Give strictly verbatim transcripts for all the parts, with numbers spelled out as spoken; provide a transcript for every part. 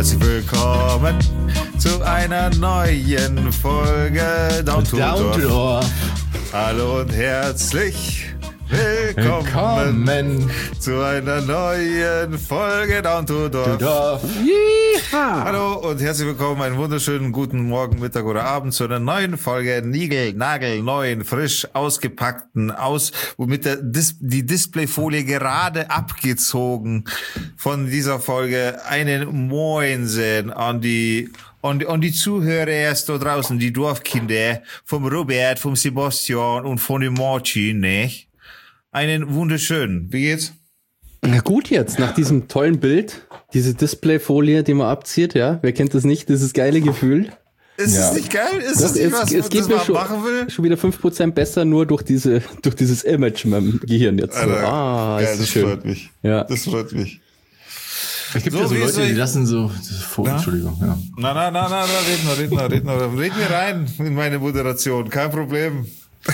herzlich willkommen zu einer neuen Folge Down to Dorf. Hallo und herzlich willkommen, willkommen zu einer neuen Folge Down to Dorf. Hallo und herzlich willkommen, einen wunderschönen guten Morgen, Mittag oder Abend zu einer neuen Folge Nigel, Nagel, neuen, frisch ausgepackten, aus, womit der Dis- die Displayfolie gerade abgezogen von dieser Folge. Einen Moinsen an die Und, und die Zuhörer erst da draußen, die Dorfkinder, vom Robert, vom Sebastian und von dem Martin, ne? Einen wunderschönen. Wie geht's? Na gut jetzt, nach diesem tollen Bild, diese Displayfolie, die man abzieht, ja, wer kennt das nicht, dieses geile Gefühl. Ist ja. es nicht geil? Ist das, es nicht es, was, es geht das mir man schon, machen will? Schon wieder fünf Prozent besser, nur durch diese, durch dieses Image in meinem Gehirn jetzt. So. Alter, ah, geil, ist das schön. freut mich. Ja. Das freut mich. Es gibt so, ja so Leute, die ich... lassen so, vor, Entschuldigung, ja. Na, na, na, na, na, red mal, red mal, red mal, red mir rein in meine Moderation, kein Problem.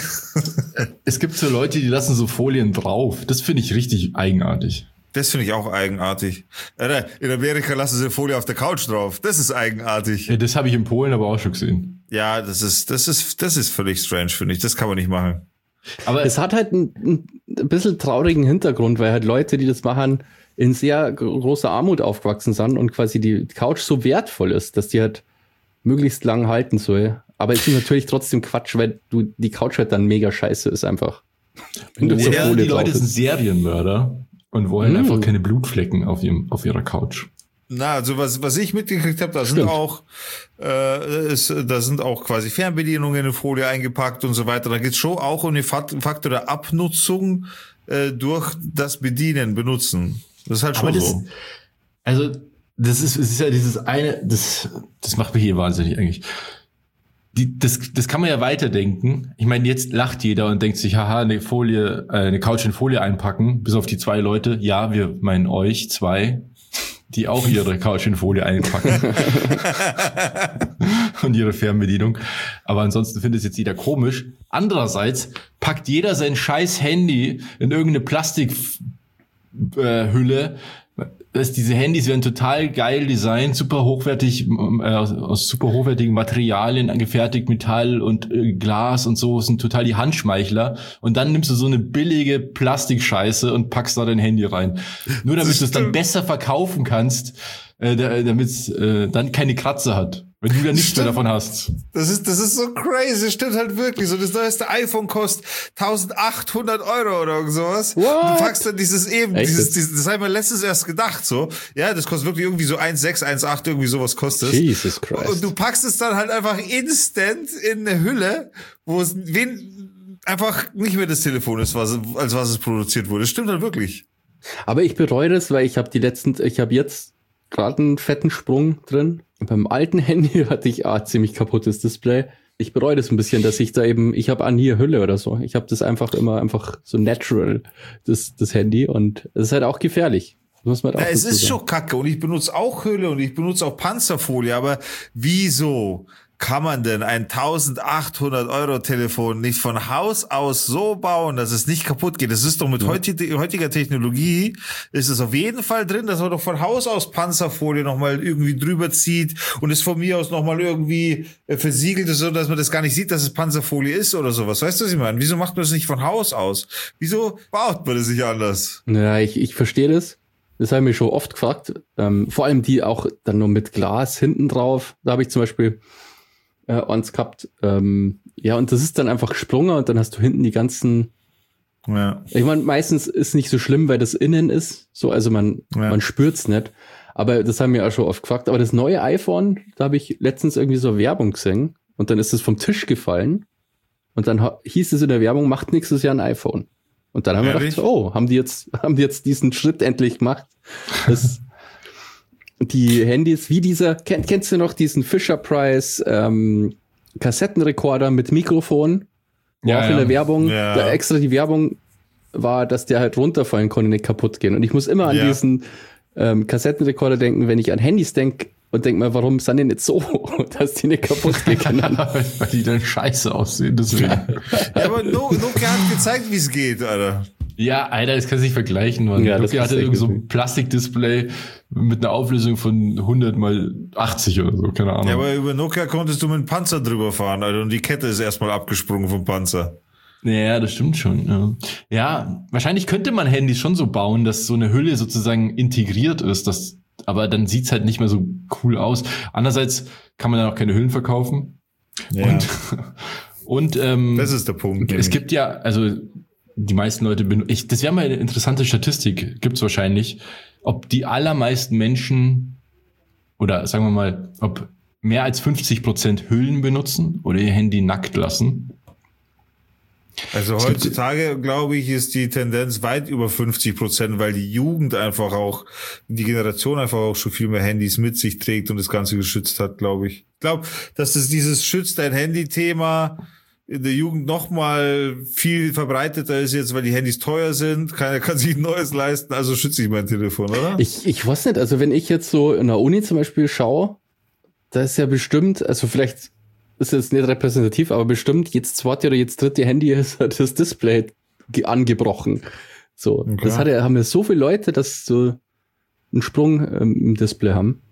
Es gibt so Leute, die lassen so Folien drauf. Das finde ich richtig eigenartig. Das finde ich auch eigenartig. In Amerika lassen sie Folie auf der Couch drauf. Das ist eigenartig. Ja, das habe ich in Polen aber auch schon gesehen. Ja, das ist, das ist, das ist völlig strange, finde ich. Das kann man nicht machen. Aber es hat halt einen, ein bisschen traurigen Hintergrund, weil halt Leute, die das machen, in sehr großer Armut aufgewachsen sind und quasi die Couch so wertvoll ist, dass die halt möglichst lang halten soll. Aber es ist natürlich trotzdem Quatsch, weil du die Couch halt dann mega scheiße ist einfach. Ja, so die Leute sind Serienmörder und wollen mm. einfach keine Blutflecken auf ihrem auf ihrer Couch. Na, also was was ich mitgekriegt habe, da sind Stimmt. auch äh, ist, da sind auch quasi Fernbedienungen in Folie eingepackt und so weiter. Da geht's schon auch um den Faktor der Abnutzung äh, durch das Bedienen, Benutzen. Das ist halt schon Aber das, so. Also das ist, es ist ja dieses eine, das das macht mich hier wahnsinnig eigentlich. Die, das, das kann man ja weiterdenken. Ich meine, jetzt lacht jeder und denkt sich, haha, eine Folie, äh, eine Couch in Folie einpacken, bis auf die zwei Leute. Ja, wir meinen euch zwei, die auch ihre Couch in Folie einpacken. Und ihre Fernbedienung. Aber ansonsten findet es jetzt jeder komisch. Andererseits packt jeder sein scheiß Handy in irgendeine Plastikhülle. Dass diese Handys werden total geil designt, super hochwertig, äh, aus, aus super hochwertigen Materialien angefertigt, Metall und äh, Glas und so, sind total die Handschmeichler. Und dann nimmst du so eine billige Plastikscheiße und packst da dein Handy rein. Nur damit du es dann besser verkaufen kannst, äh, damit es äh, dann keine Kratzer hat. Wenn du da nichts mehr davon hast. Das ist, das ist so crazy. Das stimmt halt wirklich so. Das neueste iPhone kostet eintausendachthundert Euro oder irgend sowas. What? Du packst dann dieses eben, Echt? dieses, dieses, das haben wir letztens erst gedacht, so. Ja, das kostet wirklich irgendwie so eins Komma sechs, eins Komma acht, irgendwie sowas kostet. Jesus Christ. Und du packst es dann halt einfach instant in eine Hülle, wo es wen, einfach nicht mehr das Telefon ist, was, als was es produziert wurde. Das stimmt halt wirklich. Aber ich bereue das, weil ich habe die letzten, ich habe jetzt gerade einen fetten Sprung drin. Und beim alten Handy hatte ich ah, ziemlich kaputtes Display. Ich bereue das ein bisschen, dass ich da eben, ich habe an hier Hülle oder so. Ich habe das einfach immer einfach so natural, das, das Handy. Und es ist halt auch gefährlich. Muss man halt auch ja, es ist sagen. schon kacke und ich benutze auch Hülle und ich benutze auch Panzerfolie, aber wieso kann man denn ein eintausendachthundert Euro Telefon nicht von Haus aus so bauen, dass es nicht kaputt geht? Das ist doch mit ja. heutiger, heutiger Technologie, ist es auf jeden Fall drin, dass man doch von Haus aus Panzerfolie nochmal irgendwie drüber zieht und es von mir aus nochmal irgendwie versiegelt ist, so dass man das gar nicht sieht, dass es Panzerfolie ist oder sowas. Weißt du, was ich meine? Wieso macht man das nicht von Haus aus? Wieso baut man das nicht anders? Ja, ich, ich verstehe das. Das habe ich mir schon oft gefragt. Ähm, vor allem die auch dann nur mit Glas hinten drauf. Da habe ich zum Beispiel äh, eins gehabt. Ähm, ja, und das ist dann einfach gesprungen und dann hast du hinten die ganzen. Ja. Ich meine, meistens ist nicht so schlimm, weil das innen ist. So, also man, ja. man spürt's nicht. Aber das haben wir auch schon oft gefragt. Aber das neue iPhone, da habe ich letztens irgendwie so Werbung gesehen und dann ist es vom Tisch gefallen. Und dann ha- hieß es in der Werbung, macht nächstes Jahr ein iPhone. Und dann haben wir Ehrlich? gedacht, oh, haben die jetzt, haben die jetzt diesen Schritt endlich gemacht? Das, die Handys, wie dieser, kenn, kennst du noch diesen Fisher-Price ähm, Kassettenrekorder mit Mikrofon? Wo Ja, auch ja. in der Werbung, Ja. da extra die Werbung war, dass der halt runterfallen konnte, nicht kaputt gehen. Und ich muss immer an Ja. diesen ähm, Kassettenrekorder denken, wenn ich an Handys denke und denke mal, warum sind die nicht so, dass die nicht kaputt gehen können? Weil die dann scheiße aussehen, deswegen. Ja, aber no- Nokia hat gezeigt, wie es geht, Alter. Ja, Alter, das kannst du nicht vergleichen, Mann. Ja, Nokia hatte irgend so ein Plastikdisplay mit einer Auflösung von hundert mal achtzig oder so, keine Ahnung. Ja, aber über Nokia konntest du mit dem Panzer drüber fahren, Alter, und die Kette ist erstmal abgesprungen vom Panzer. Ja, das stimmt schon. Ja. ja, wahrscheinlich könnte man Handys schon so bauen, dass so eine Hülle sozusagen integriert ist, das, aber dann sieht's halt nicht mehr so cool aus. Andererseits kann man dann auch keine Hüllen verkaufen. Ja. Und, und ähm, das ist der Punkt. Es gibt ja, also die meisten Leute, ich, das wäre mal eine interessante Statistik, gibt's wahrscheinlich, ob die allermeisten Menschen oder sagen wir mal, ob mehr als fünfzig Prozent Hüllen benutzen oder ihr Handy nackt lassen. Also es heutzutage, glaube ich, ist die Tendenz weit über fünfzig Prozent, weil die Jugend einfach auch, die Generation einfach auch schon viel mehr Handys mit sich trägt und das Ganze geschützt hat, glaube ich. Ich glaube, dass das dieses Schützt dein Handy-Thema in der Jugend noch mal viel verbreiteter ist jetzt, weil die Handys teuer sind. Keiner kann sich ein neues leisten, also schütze ich mein Telefon, oder? Ich, ich weiß nicht, also wenn ich jetzt so in der Uni zum Beispiel schaue, da ist ja bestimmt, also vielleicht ist jetzt nicht repräsentativ, aber bestimmt jetzt zweite oder jetzt dritte Handy ist das Display angebrochen. So, okay. Das hat ja, haben ja so viele Leute, dass so einen Sprung ähm, im Display haben.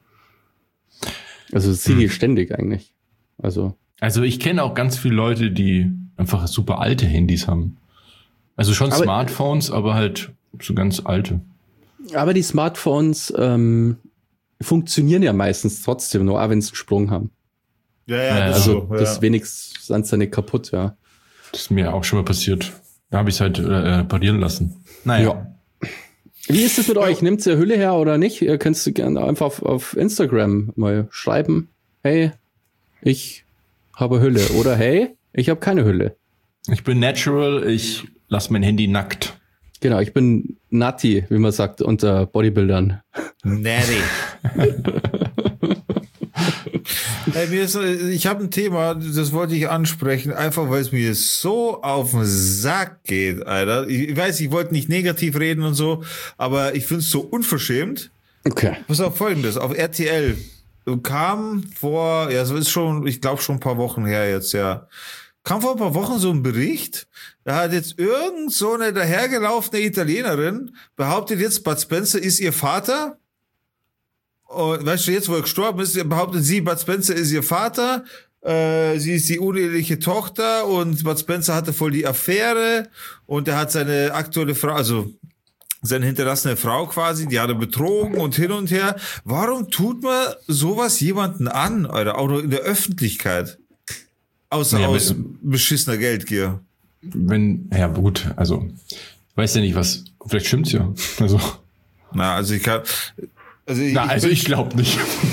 Also das sehe ich hm. ständig eigentlich. Also Also ich kenne auch ganz viele Leute, die einfach super alte Handys haben. Also schon aber, Smartphones, aber halt so ganz alte. Aber die Smartphones ähm, funktionieren ja meistens trotzdem noch, auch wenn sie einen Sprung haben. Ja, ja, das also so, ja. Das wenigstens sind sie nicht kaputt, ja. Das ist mir auch schon mal passiert. Da habe ich es halt äh, reparieren lassen. Naja. Ja. Wie ist es mit euch? Nimmt ihr Hülle her oder nicht? Ihr könnt gerne einfach auf, auf Instagram mal schreiben. Hey, ich habe Hülle. Oder hey, ich habe keine Hülle. Ich bin natural, ich lasse mein Handy nackt. Genau, ich bin nutty, wie man sagt, unter Bodybuildern. Natty. Hey, mir ist, ich habe ein Thema, das wollte ich ansprechen, einfach weil es mir so auf den Sack geht, Alter. Ich weiß, ich wollte nicht negativ reden und so, aber ich finde es so unverschämt. Okay. Pass auf Folgendes, auf R T L kam vor, ja, so ist schon, ich glaube schon ein paar Wochen her jetzt, ja. Kam vor ein paar Wochen so ein Bericht, da hat jetzt irgend so eine dahergelaufene Italienerin behauptet jetzt, Bud Spencer ist ihr Vater. Und weißt du, jetzt wo er gestorben ist, behauptet sie, Bud Spencer ist ihr Vater, äh, sie ist die uneheliche Tochter und Bud Spencer hatte voll die Affäre und er hat seine aktuelle Frau, also seine hinterlassene Frau quasi, die hat er betrogen und hin und her. Warum tut man sowas jemanden an, Alter, auch nur in der Öffentlichkeit? Außer ja, aus beschissener Geldgier. Wenn, ja gut, also, ich weiß ja nicht, was, vielleicht stimmt's ja, also. Na, also ich kann, Also ich, Na, also ich, ich glaube nicht.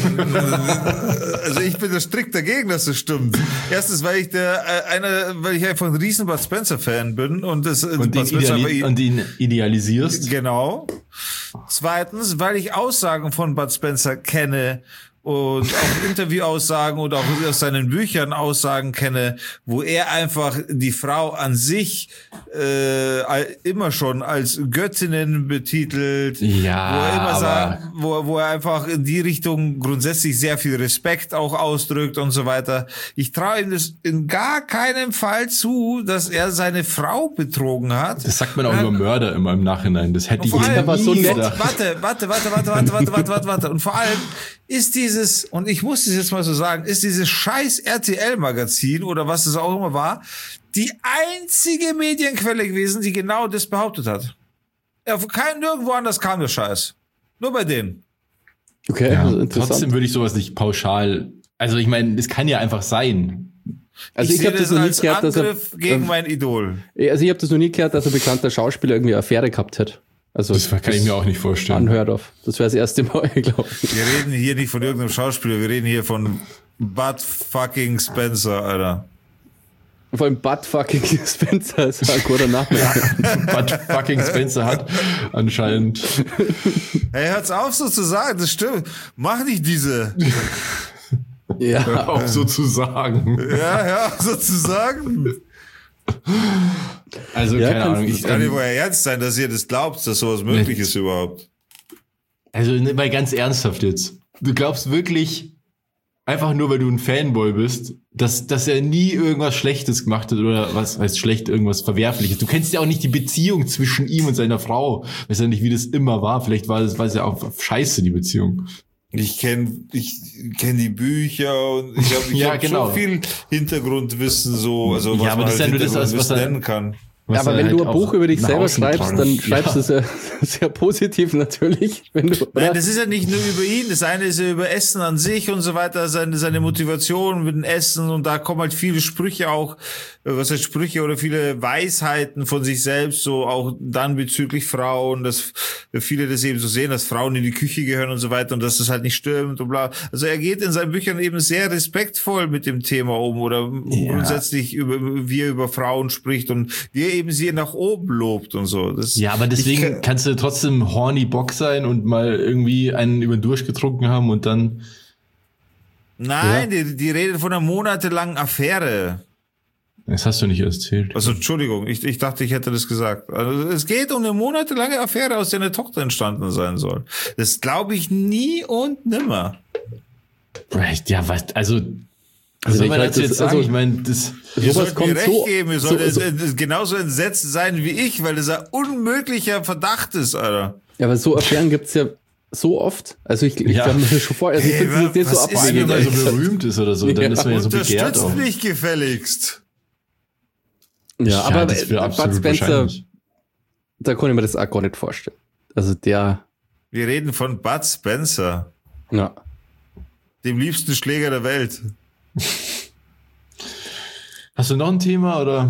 Also ich bin da strikt dagegen, dass das stimmt. Erstens, weil ich der äh, einer, weil ich einfach ein riesen Bud Spencer Fan bin und das und ihn, ideali- und ihn idealisierst. Genau. Zweitens, weil ich Aussagen von Bud Spencer kenne und auch Interviewaussagen und auch aus seinen Büchern Aussagen kenne, wo er einfach die Frau an sich äh, immer schon als Göttinnen betitelt, ja, wo er immer aber sagt, wo, wo er einfach in die Richtung grundsätzlich sehr viel Respekt auch ausdrückt und so weiter. Ich traue ihm das in gar keinem Fall zu, dass er seine Frau betrogen hat. Das sagt man auch über Mörder immer im Nachhinein. Das hätte ich aber so nett. Warte, warte, warte, warte, warte, warte, warte, warte, warte, warte. Und vor allem ist dieses, und ich muss es jetzt mal so sagen, ist dieses scheiß R T L-Magazin oder was es auch immer war, die einzige Medienquelle gewesen, die genau das behauptet hat. Ja, kein, nirgendwo anders kam der Scheiß. Nur bei denen. Okay, ja, also interessant. Trotzdem würde ich sowas nicht pauschal, also ich meine, es kann ja einfach sein. Also ich, ich habe das noch nie gehört, dass er gegen äh, mein Idol. Also ich habe das noch nie gehört, dass ein bekannter Schauspieler irgendwie eine Affäre gehabt hat. Also das kann ich mir auch nicht vorstellen. Unheard of. Das wäre das erste Mal, glaube ich. Wir reden hier nicht von irgendeinem Schauspieler, wir reden hier von Bud fucking Spencer, Alter. Vor allem Bud fucking Spencer ist ein guter Name. Bud fucking Spencer hat anscheinend. Hey, hört's auf so zu sagen, das stimmt. Mach nicht diese. Ja. Hör auf so zu sagen. Ja, hör auf so zu sagen. Also, ja, keine Ahnung. Ich kann nicht wohl ernst sein, dass ihr das glaubt, dass sowas möglich ist überhaupt. Also, mal ganz ernsthaft jetzt. Du glaubst wirklich, einfach nur, weil du ein Fanboy bist, dass, dass er nie irgendwas Schlechtes gemacht hat oder was heißt schlecht, irgendwas Verwerfliches. Du kennst ja auch nicht die Beziehung zwischen ihm und seiner Frau. Weißt ja nicht, wie das immer war. Vielleicht war es, war es ja auch scheiße, die Beziehung. Ich kenne ich kenn die Bücher und ich habe ich ja, hab genau. so viel Hintergrundwissen, so, also was ja, aber man das halt ist ja nur das, was er nennen kann. Ja, aber wenn halt du ein Buch über dich selber schreibst, tragen. dann schreibst du ja. es ja sehr positiv natürlich. Wenn du, Nein, das ist ja nicht nur über ihn. Das eine ist ja über Essen an sich und so weiter, seine, seine Motivation mit dem Essen und da kommen halt viele Sprüche auch, was heißt Sprüche oder viele Weisheiten von sich selbst, so auch dann bezüglich Frauen, dass viele das eben so sehen, dass Frauen in die Küche gehören und so weiter und dass das halt nicht stimmt und bla. Also er geht in seinen Büchern eben sehr respektvoll mit dem Thema um oder ja. grundsätzlich über, wie er über Frauen spricht und wie er eben sie nach oben lobt und so. Das, ja, aber deswegen kann, kannst du trotzdem horny Bock sein und mal irgendwie einen über den durchgetrunken haben und dann... Nein, ja. die, die redet von einer monatelangen Affäre. Das hast du nicht erzählt. Also Entschuldigung, ich, ich dachte, ich hätte das gesagt. Also es geht um eine monatelange Affäre, aus der eine Tochter entstanden sein soll. Das glaube ich nie und nimmer. Ja, was, also... Also soll man halt das jetzt sagen? Also, ich meine, das... Ihr sollt mir recht so, geben, ihr sollt so, so, genauso entsetzt sein wie ich, weil das ein unmöglicher Verdacht ist, Alter. Ja, aber so Affären gibt's ja so oft. Also ich, ich ja. kann mir schon vorher, also ich hey, finde es nicht so abwegig. Wenn er so berühmt ist oder so, dann ja. ist man ja so begehrt auch. Unterstützt mich gefälligst. Ja, ja aber das für Bud Spencer, da konnte ich mir das auch gar nicht vorstellen. Also der... Wir reden von Bud Spencer. Ja. Dem liebsten Schläger der Welt. Hast du noch ein Thema, oder?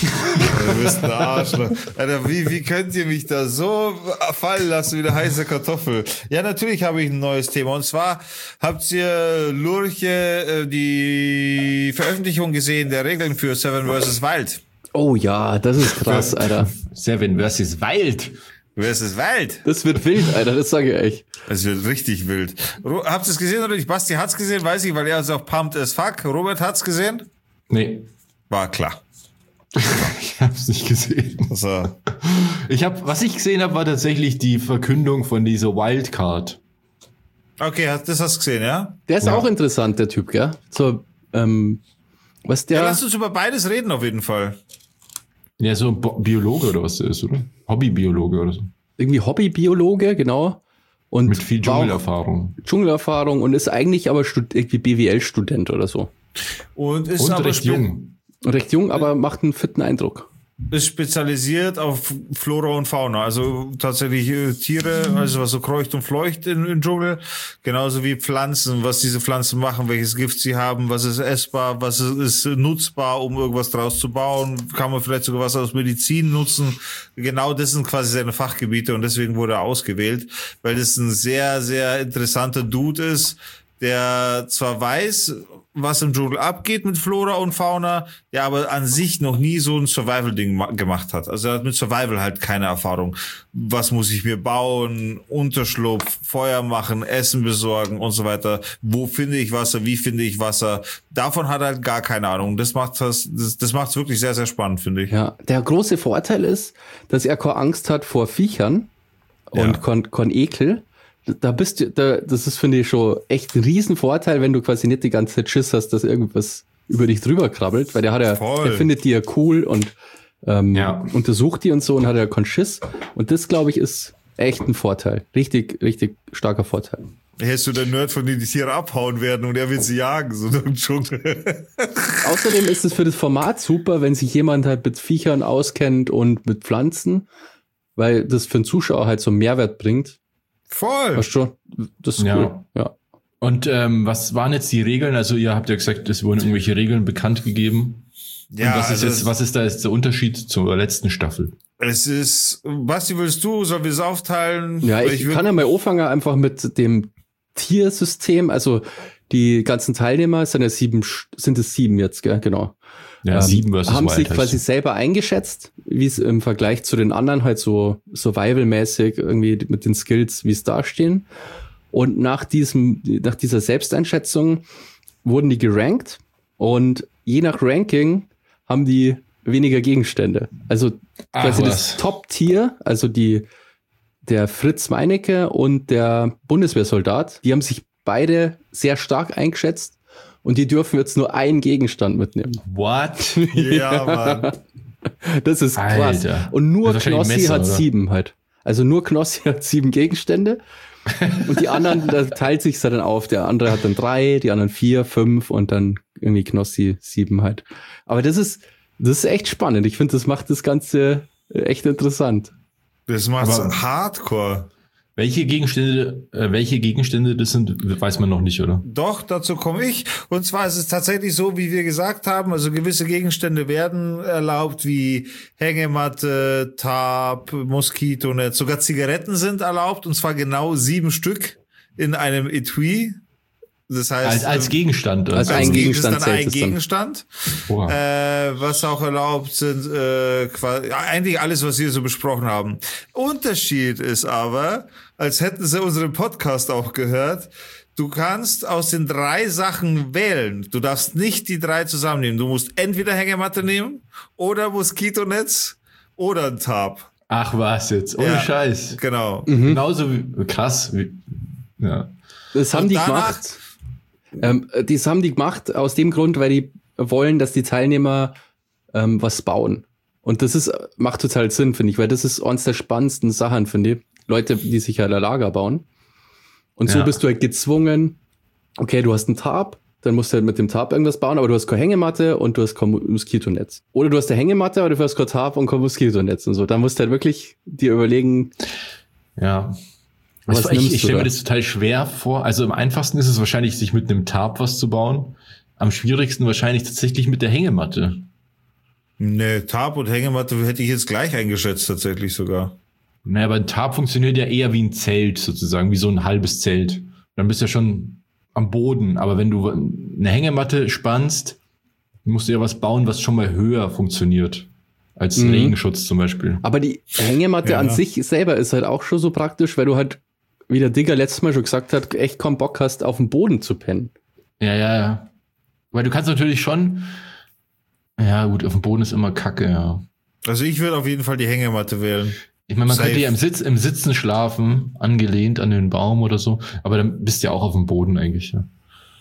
Du bist ein Arschloch. Alter, wie, wie könnt ihr mich da so fallen lassen wie eine heiße Kartoffel? Ja, natürlich habe ich ein neues Thema. Und zwar habt ihr, Lurche, die Veröffentlichung gesehen der Regeln für Seven versus. Wild. Oh ja, das ist krass, Alter. Seven versus. Wild. Versus. Wild. Das wird wild, Alter, das sage ich echt. Das wird richtig wild. Habt ihr es gesehen oder nicht? Basti hat's gesehen, weiß ich, weil er ist auch pumped as fuck. Robert hat's gesehen? Nee. War klar. Ich hab's nicht gesehen. Also. Ich hab, was ich gesehen habe, war tatsächlich die Verkündung von dieser Wildcard. Okay, das hast du gesehen, ja? Der ist ja. auch interessant, der Typ, gell? So, ähm, was der... Ja, lass uns über beides reden auf jeden Fall. Ja, so Biologe oder was der ist, oder? Hobbybiologe oder so. Irgendwie Hobbybiologe, genau. Und mit viel Dschungelerfahrung. Dschungelerfahrung und ist eigentlich aber Stud- irgendwie B W L-Student oder so. Und ist und aber recht spe- jung. Recht jung, aber macht einen fitten Eindruck. Ist spezialisiert auf Flora und Fauna, also tatsächlich äh, Tiere, also was so kreucht und fleucht im, im Dschungel, genauso wie Pflanzen, was diese Pflanzen machen, welches Gift sie haben, was ist essbar, was ist, ist nutzbar, um irgendwas draus zu bauen, kann man vielleicht sogar was aus Medizin nutzen. Genau das sind quasi seine Fachgebiete und deswegen wurde er ausgewählt, weil das ein sehr, sehr interessanter Dude ist, der zwar weiß, was im Dschungel abgeht mit Flora und Fauna, der aber an sich noch nie so ein Survival-Ding ma- gemacht hat. Also er hat mit Survival halt keine Erfahrung. Was muss ich mir bauen? Unterschlupf, Feuer machen, Essen besorgen und so weiter. Wo finde ich Wasser? Wie finde ich Wasser? Davon hat er halt gar keine Ahnung. Das macht das, das, das macht's wirklich sehr, sehr spannend, finde ich. Ja, der große Vorteil ist, dass er keine Angst hat vor Viechern und Ja. kein, kein Ekel. Da bist du, da, das ist, finde ich, schon echt ein Riesenvorteil, wenn du quasi nicht die ganze Zeit Schiss hast, dass irgendwas über dich drüber krabbelt, weil der hat ja, Voll. der findet die ja cool und ähm, Ja. untersucht die und so und hat ja keinen Schiss. Und das, glaube ich, ist echt ein Vorteil. Richtig, richtig starker Vorteil. Hättest du der Nerd, von denen die Tiere abhauen werden und er will sie jagen, so im Dschungel. Außerdem ist es für das Format super, wenn sich jemand halt mit Viechern auskennt und mit Pflanzen, weil das für den Zuschauer halt so einen Mehrwert bringt. Voll. Weißt du, das ist Ja. cool. Ja. Und ähm, was waren jetzt die Regeln? Also ihr habt ja gesagt, es wurden irgendwelche Regeln bekannt gegeben. Ja, Und was ist also jetzt, was ist da jetzt der Unterschied zur letzten Staffel? es ist, Basti, willst du, sollen wir es aufteilen? Ja, Weil ich, würd- kann ja mal anfangen einfach mit dem Tiersystem. Also die ganzen Teilnehmer sind ja sieben, sind es sieben jetzt, gell? Genau. Ja, Ähm, sieben versus haben Wild sich heißt quasi es. selber eingeschätzt, wie es im Vergleich zu den anderen halt so survival-mäßig irgendwie mit den Skills, wie es dastehen. Und nach diesem, nach dieser Selbsteinschätzung wurden die gerankt und je nach Ranking haben die weniger Gegenstände. Also Ach, quasi was. das Top-Tier, also die, der Fritz Meinecke und der Bundeswehrsoldat, die haben sich beide sehr stark eingeschätzt und die dürfen jetzt nur einen Gegenstand mitnehmen. What? Ja, Mann. Das ist krass. Alter. Und nur Das ist wahrscheinlich Knossi Messer, hat oder? sieben halt. Also nur Knossi hat sieben Gegenstände. Und die anderen, da teilt sich's dann auf. Der andere hat dann drei, die anderen vier, fünf und dann irgendwie Knossi sieben halt. Aber das ist, das ist echt spannend. Ich finde, das macht das Ganze echt interessant. Das macht's Aber- hardcore. Welche Gegenstände, äh, welche Gegenstände das sind, weiß man noch nicht, oder? Doch, dazu komme ich. Und zwar ist es tatsächlich so, wie wir gesagt haben, also gewisse Gegenstände werden erlaubt, wie Hängematte, Tarp, Moskitonetz, sogar Zigaretten sind erlaubt, und zwar genau sieben Stück in einem Etui. Das heißt, Als, als Gegenstand. Als also- ein Gegen- Gegenstand ist dann ein zählt es dann. Gegenstand. Oha. Äh, was auch erlaubt sind, äh, quasi, ja, eigentlich alles, was wir so besprochen haben. Unterschied ist aber, als hätten sie unseren Podcast auch gehört, du kannst aus den drei Sachen wählen. Du darfst nicht die drei zusammennehmen. Du musst entweder Hängematte nehmen oder Moskitonetz oder ein Tarp. Ach was jetzt, ohne Ja. Scheiß. Genau. Genauso wie, krass. Wie, ja. Das haben Und die danach- gemacht. Ähm, das haben die gemacht aus dem Grund, weil die wollen, dass die Teilnehmer ähm, was bauen. Und das ist, macht total Sinn, finde ich, weil das ist eines der spannendsten Sachen, finde ich. Leute, die sich halt ein Lager bauen. Und so Ja. bist du halt gezwungen, okay, du hast einen Tarp, dann musst du halt mit dem Tarp irgendwas bauen, aber du hast keine Hängematte und du hast kein Moskitonetz. Oder du hast eine Hängematte, aber du hast kein Tarp und kein Moskitonetz und so. Da musst du halt wirklich dir überlegen, Ja. was Also ich nimmst ich du stelle da? mir das total schwer vor. Also am einfachsten ist es wahrscheinlich, sich mit einem Tarp was zu bauen. Am schwierigsten wahrscheinlich tatsächlich mit der Hängematte. Nee, Tarp und Hängematte hätte ich jetzt gleich eingeschätzt, tatsächlich sogar. Naja, aber ein Tarp funktioniert ja eher wie ein Zelt sozusagen, wie so ein halbes Zelt. Dann bist du ja schon am Boden. Aber wenn du eine Hängematte spannst, musst du ja was bauen, was schon mal höher funktioniert. Als Mhm. Regenschutz zum Beispiel. Aber die Hängematte Ja. an sich selber ist halt auch schon so praktisch, weil du halt, wie der Digger letztes Mal schon gesagt hat, echt kaum Bock hast, auf dem Boden zu pennen. Ja, ja, ja. Weil du kannst natürlich schon, ja gut, auf dem Boden ist immer Kacke, ja. Also ich würde auf jeden Fall die Hängematte wählen. Ich meine, man Safe. könnte ja im, Sitz, im Sitzen schlafen, angelehnt an den Baum oder so, aber dann bist du ja auch auf dem Boden eigentlich, ja.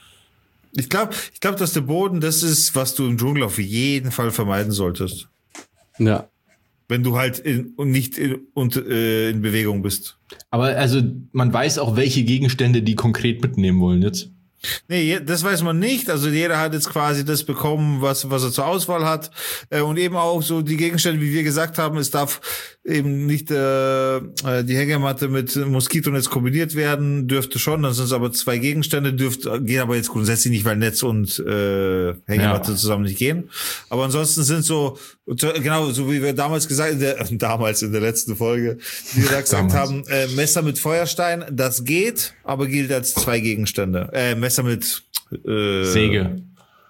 Ich glaube, ich glaube, dass der Boden das ist, was du im Dschungel auf jeden Fall vermeiden solltest. Ja. Wenn du halt in, und nicht in, und, äh, in Bewegung bist. Aber also, man weiß auch, welche Gegenstände die konkret mitnehmen wollen jetzt. Nee, je- das weiß man nicht. Also jeder hat jetzt quasi das bekommen, was, was er zur Auswahl hat. Äh, und eben auch so die Gegenstände, wie wir gesagt haben, es darf eben nicht äh, äh, die Hängematte mit Moskitonetz kombiniert werden, dürfte schon. Dann sind es aber zwei Gegenstände, dürfte, gehen aber jetzt grundsätzlich nicht, weil Netz und äh, Hängematte Ja. zusammen nicht gehen. Aber ansonsten sind so, genau, so wie wir damals gesagt, in der, damals in der letzten Folge, wie wir da gesagt Damals. haben, äh, Messer mit Feuerstein, das geht, aber gilt als zwei Gegenstände. Äh, Messer mit äh, Säge.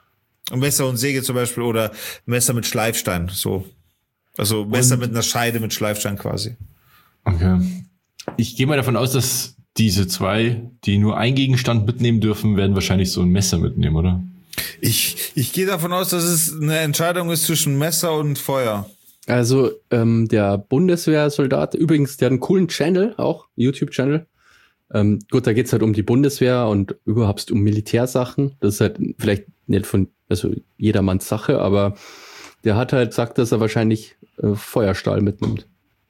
Messer und Säge zum Beispiel oder Messer mit Schleifstein, so. Also Messer Und- mit einer Scheide mit Schleifstein quasi. Okay. Ich gehe mal davon aus, dass diese zwei, die nur einen Gegenstand mitnehmen dürfen, werden wahrscheinlich so ein Messer mitnehmen, oder? Ich, ich gehe davon aus, dass es eine Entscheidung ist zwischen Messer und Feuer. Also ähm, der Bundeswehrsoldat, übrigens, der hat einen coolen Channel, auch YouTube-Channel. Ähm, gut, da geht's halt um die Bundeswehr und überhaupt um Militärsachen. Das ist halt vielleicht nicht von, also jedermanns Sache, aber der hat halt gesagt, dass er wahrscheinlich äh, Feuerstahl mitnimmt.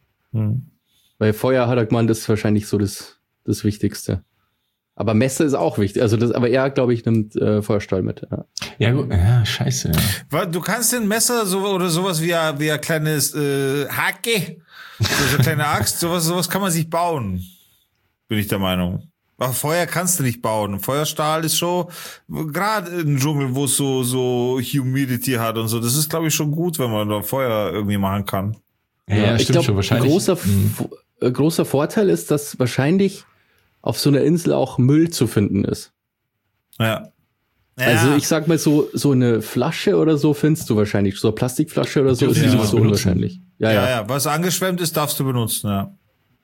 Hm. Weil Feuer, hat er gemeint, ist wahrscheinlich so das, das Wichtigste. Aber Messer ist auch wichtig. Also das, aber er, glaube ich, nimmt äh, Feuerstahl mit. Ja. Ja, gut. Ja, scheiße, ja. Weil Du kannst den Messer so, oder sowas wie ein, wie ein kleines äh, Hacke, so so eine kleine Axt, sowas, sowas kann man sich bauen. Bin ich der Meinung. Aber Feuer kannst du nicht bauen. Feuerstahl ist schon, gerade im Dschungel, wo es so, so Humidity hat und so, das ist, glaube ich, schon gut, wenn man da Feuer irgendwie machen kann. Ja, ja, ich stimmt glaube, schon, wahrscheinlich. großer, Mhm. Vo- äh, großer Vorteil ist, dass wahrscheinlich auf so einer Insel auch Müll zu finden ist. Ja. Ja. Also ich sag mal so, so eine Flasche oder so findest du wahrscheinlich. So eine Plastikflasche oder so Dürfen ist die nicht sowas so benutzen? unwahrscheinlich. Ja, ja, ja. ja, was angeschwemmt ist, darfst du benutzen, ja.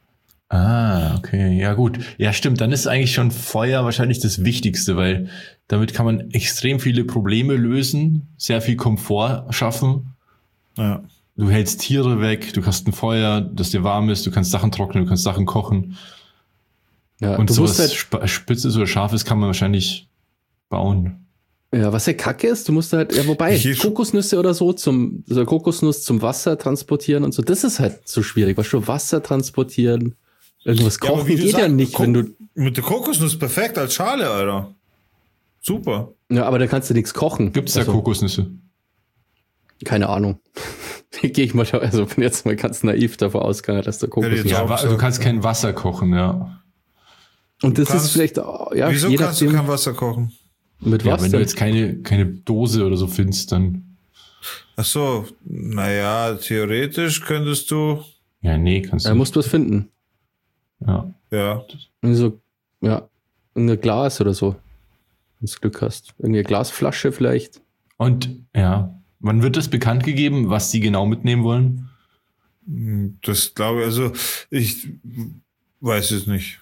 Ah, okay, ja gut. Ja, stimmt, dann ist eigentlich schon Feuer wahrscheinlich das Wichtigste, weil damit kann man extrem viele Probleme lösen, sehr viel Komfort schaffen. Ja. Du hältst Tiere weg, du hast ein Feuer, das dir warm ist, du kannst Sachen trocknen, du kannst Sachen kochen. ja Und du sowas musst halt, Sp- Spitzes oder Scharfes kann man wahrscheinlich bauen. Ja, was ja kacke ist, du musst halt, ja, wobei, Kokosnüsse oder so zum, also Kokosnuss zum Wasser transportieren und so, das ist halt so schwierig, weißt du, Wasser transportieren, irgendwas kochen ja, geht sagst, ja nicht, Ko- wenn du. Mit der Kokosnuss perfekt als Schale, Alter. Super. Ja, aber da kannst du nichts kochen. Gibt's da also, Kokosnüsse? Keine Ahnung. Gehe ich mal, also bin jetzt mal ganz naiv davon ausgegangen, dass da Kokosnüsse. Ja, ja, du kannst kein Wasser kochen, ja. Und du das kannst, ist vielleicht, ja, wieso je kannst nachdem, du kein Wasser kochen? Mit ja, was wenn denn? du jetzt keine, keine Dose oder so findest, dann. Ach so, naja, theoretisch könntest du. Ja, nee, kannst du. Da musst du was finden. Ja. Ja. So, ja, ein Glas oder so. Wenn du Glück hast. Irgendeine Glasflasche vielleicht. Und, ja, wann wird das bekannt gegeben, was die genau mitnehmen wollen? Das glaube ich, also, ich weiß es nicht.